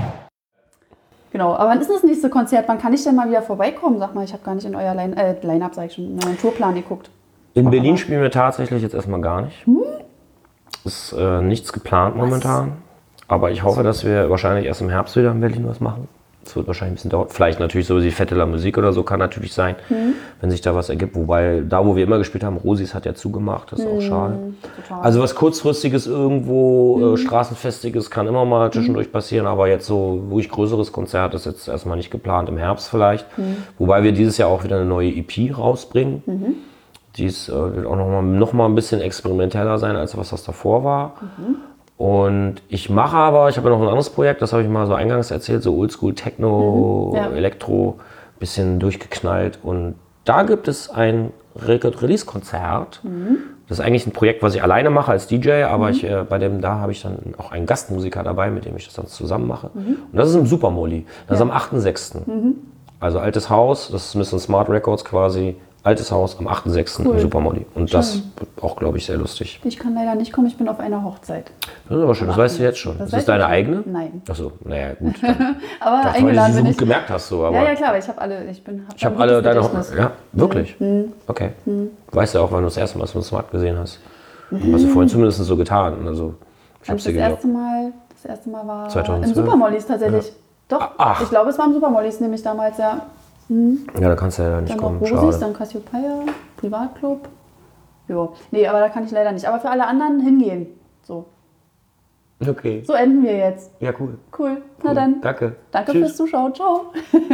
Genau, aber wann ist das nächste Konzert? Wann kann ich denn mal wieder vorbeikommen? Sag mal, ich habe gar nicht in euer Line, äh, Line-Up, sag ich schon, in euren Tourplan geguckt. In Berlin spielen wir tatsächlich jetzt erstmal gar nicht. Hm? Ist äh, nichts geplant was? momentan. Aber ich hoffe, dass wir wahrscheinlich erst im Herbst wieder in Berlin was machen. Es wird wahrscheinlich ein bisschen dauern. Vielleicht natürlich so wie Fête de la Musique oder so kann natürlich sein, mhm. wenn sich da was ergibt. Wobei, da wo wir immer gespielt haben, Rosis hat ja zugemacht, das ist mhm. auch schade. Total. Also was kurzfristiges irgendwo, mhm. äh, Straßenfestiges kann immer mal zwischendurch mhm. passieren, aber jetzt so wirklich größeres Konzert ist jetzt erstmal nicht geplant, im Herbst vielleicht. Mhm. Wobei wir dieses Jahr auch wieder eine neue E P rausbringen. Mhm. Die ist, äh, wird auch nochmal noch mal ein bisschen experimenteller sein, als was das davor war. Mhm. Und ich mache aber, ich habe ja noch ein anderes Projekt, das habe ich mal so eingangs erzählt, so Oldschool Techno, mhm, ja. Elektro, bisschen durchgeknallt. Und da gibt es ein Record-Release-Konzert. Mhm. Das ist eigentlich ein Projekt, was ich alleine mache als D J, aber mhm. ich, äh, bei dem da habe ich dann auch einen Gastmusiker dabei, mit dem ich das dann zusammen mache. Mhm. Und das ist im Super Molly. Das ja. ist am achten sechsten Mhm. Also altes Haus, das müssen Smart Records quasi altes Haus am achten sechsten Cool. im Supermolly. Und Schön. das wird auch, glaube ich, sehr lustig. Ich kann leider nicht kommen, ich bin auf einer Hochzeit. Das ist aber schön, das weißt du jetzt schon. Das ist weiß das deine ich schon. eigene? Nein. Achso, naja, gut. Dann Aber dachte, weil du eingeladen sie so bin gut ich. gemerkt hast. So, aber Ja, ja, klar, aber ich habe alle, ich bin... Hab ich habe alle deine... Gedächtnis. Ja, wirklich? Mhm. Okay. Du weißt ja auch, wann du das erste Mal so Smart gesehen hast. Mhm. Hast du vorhin zumindest so getan. Also, ich Also hab's dir das geglaubt. erste Mal, das erste Mal war zweitausendzwölf? im Supermollys tatsächlich. Ja. Doch, Ach. ich glaube, es war im Supermollys nämlich damals, ja. Ja, da kannst du ja nicht Dann kommen. noch Rosis, Schade. dann Cassiopeia, Privatclub. Jo, nee, aber da kann ich leider nicht. Aber für alle anderen hingehen. So, Okay. so enden wir jetzt. Ja, cool. Cool, na dann. Danke. Danke Tschüss. fürs Zuschauen. Ciao.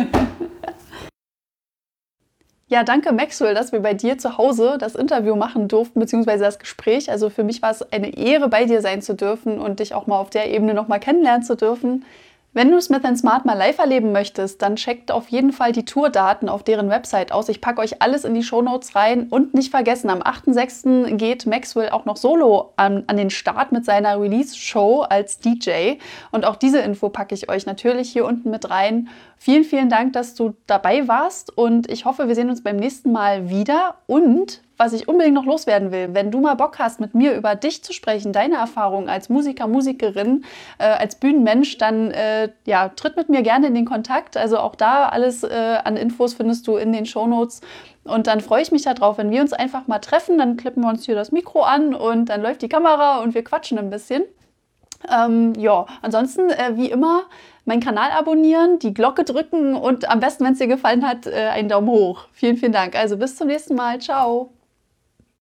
Ja, danke Maxwell, dass wir bei dir zu Hause das Interview machen durften, beziehungsweise das Gespräch. Also für mich war es eine Ehre, bei dir sein zu dürfen und dich auch mal auf der Ebene noch mal kennenlernen zu dürfen. Wenn du Smith and Smart mal live erleben möchtest, dann checkt auf jeden Fall die Tourdaten auf deren Website aus. Ich packe euch alles in die Shownotes rein und nicht vergessen, am achten sechsten geht Maxwell auch noch solo an, an den Start mit seiner Release-Show als D J. Und auch diese Info packe ich euch natürlich hier unten mit rein. Vielen, vielen Dank, dass du dabei warst und ich hoffe, wir sehen uns beim nächsten Mal wieder. Und was ich unbedingt noch loswerden will, wenn du mal Bock hast, mit mir über dich zu sprechen, deine Erfahrungen als Musiker, Musikerin, äh, als Bühnenmensch, dann äh, ja, tritt mit mir gerne in den Kontakt. Also auch da alles äh, an Infos findest du in den Shownotes. Und dann freue ich mich darauf, wenn wir uns einfach mal treffen, dann klippen wir uns hier das Mikro an und dann läuft die Kamera und wir quatschen ein bisschen. Ähm, ja, ansonsten äh, wie immer meinen Kanal abonnieren, die Glocke drücken und am besten, wenn es dir gefallen hat, äh, einen Daumen hoch. Vielen, vielen Dank. Also bis zum nächsten Mal. Ciao.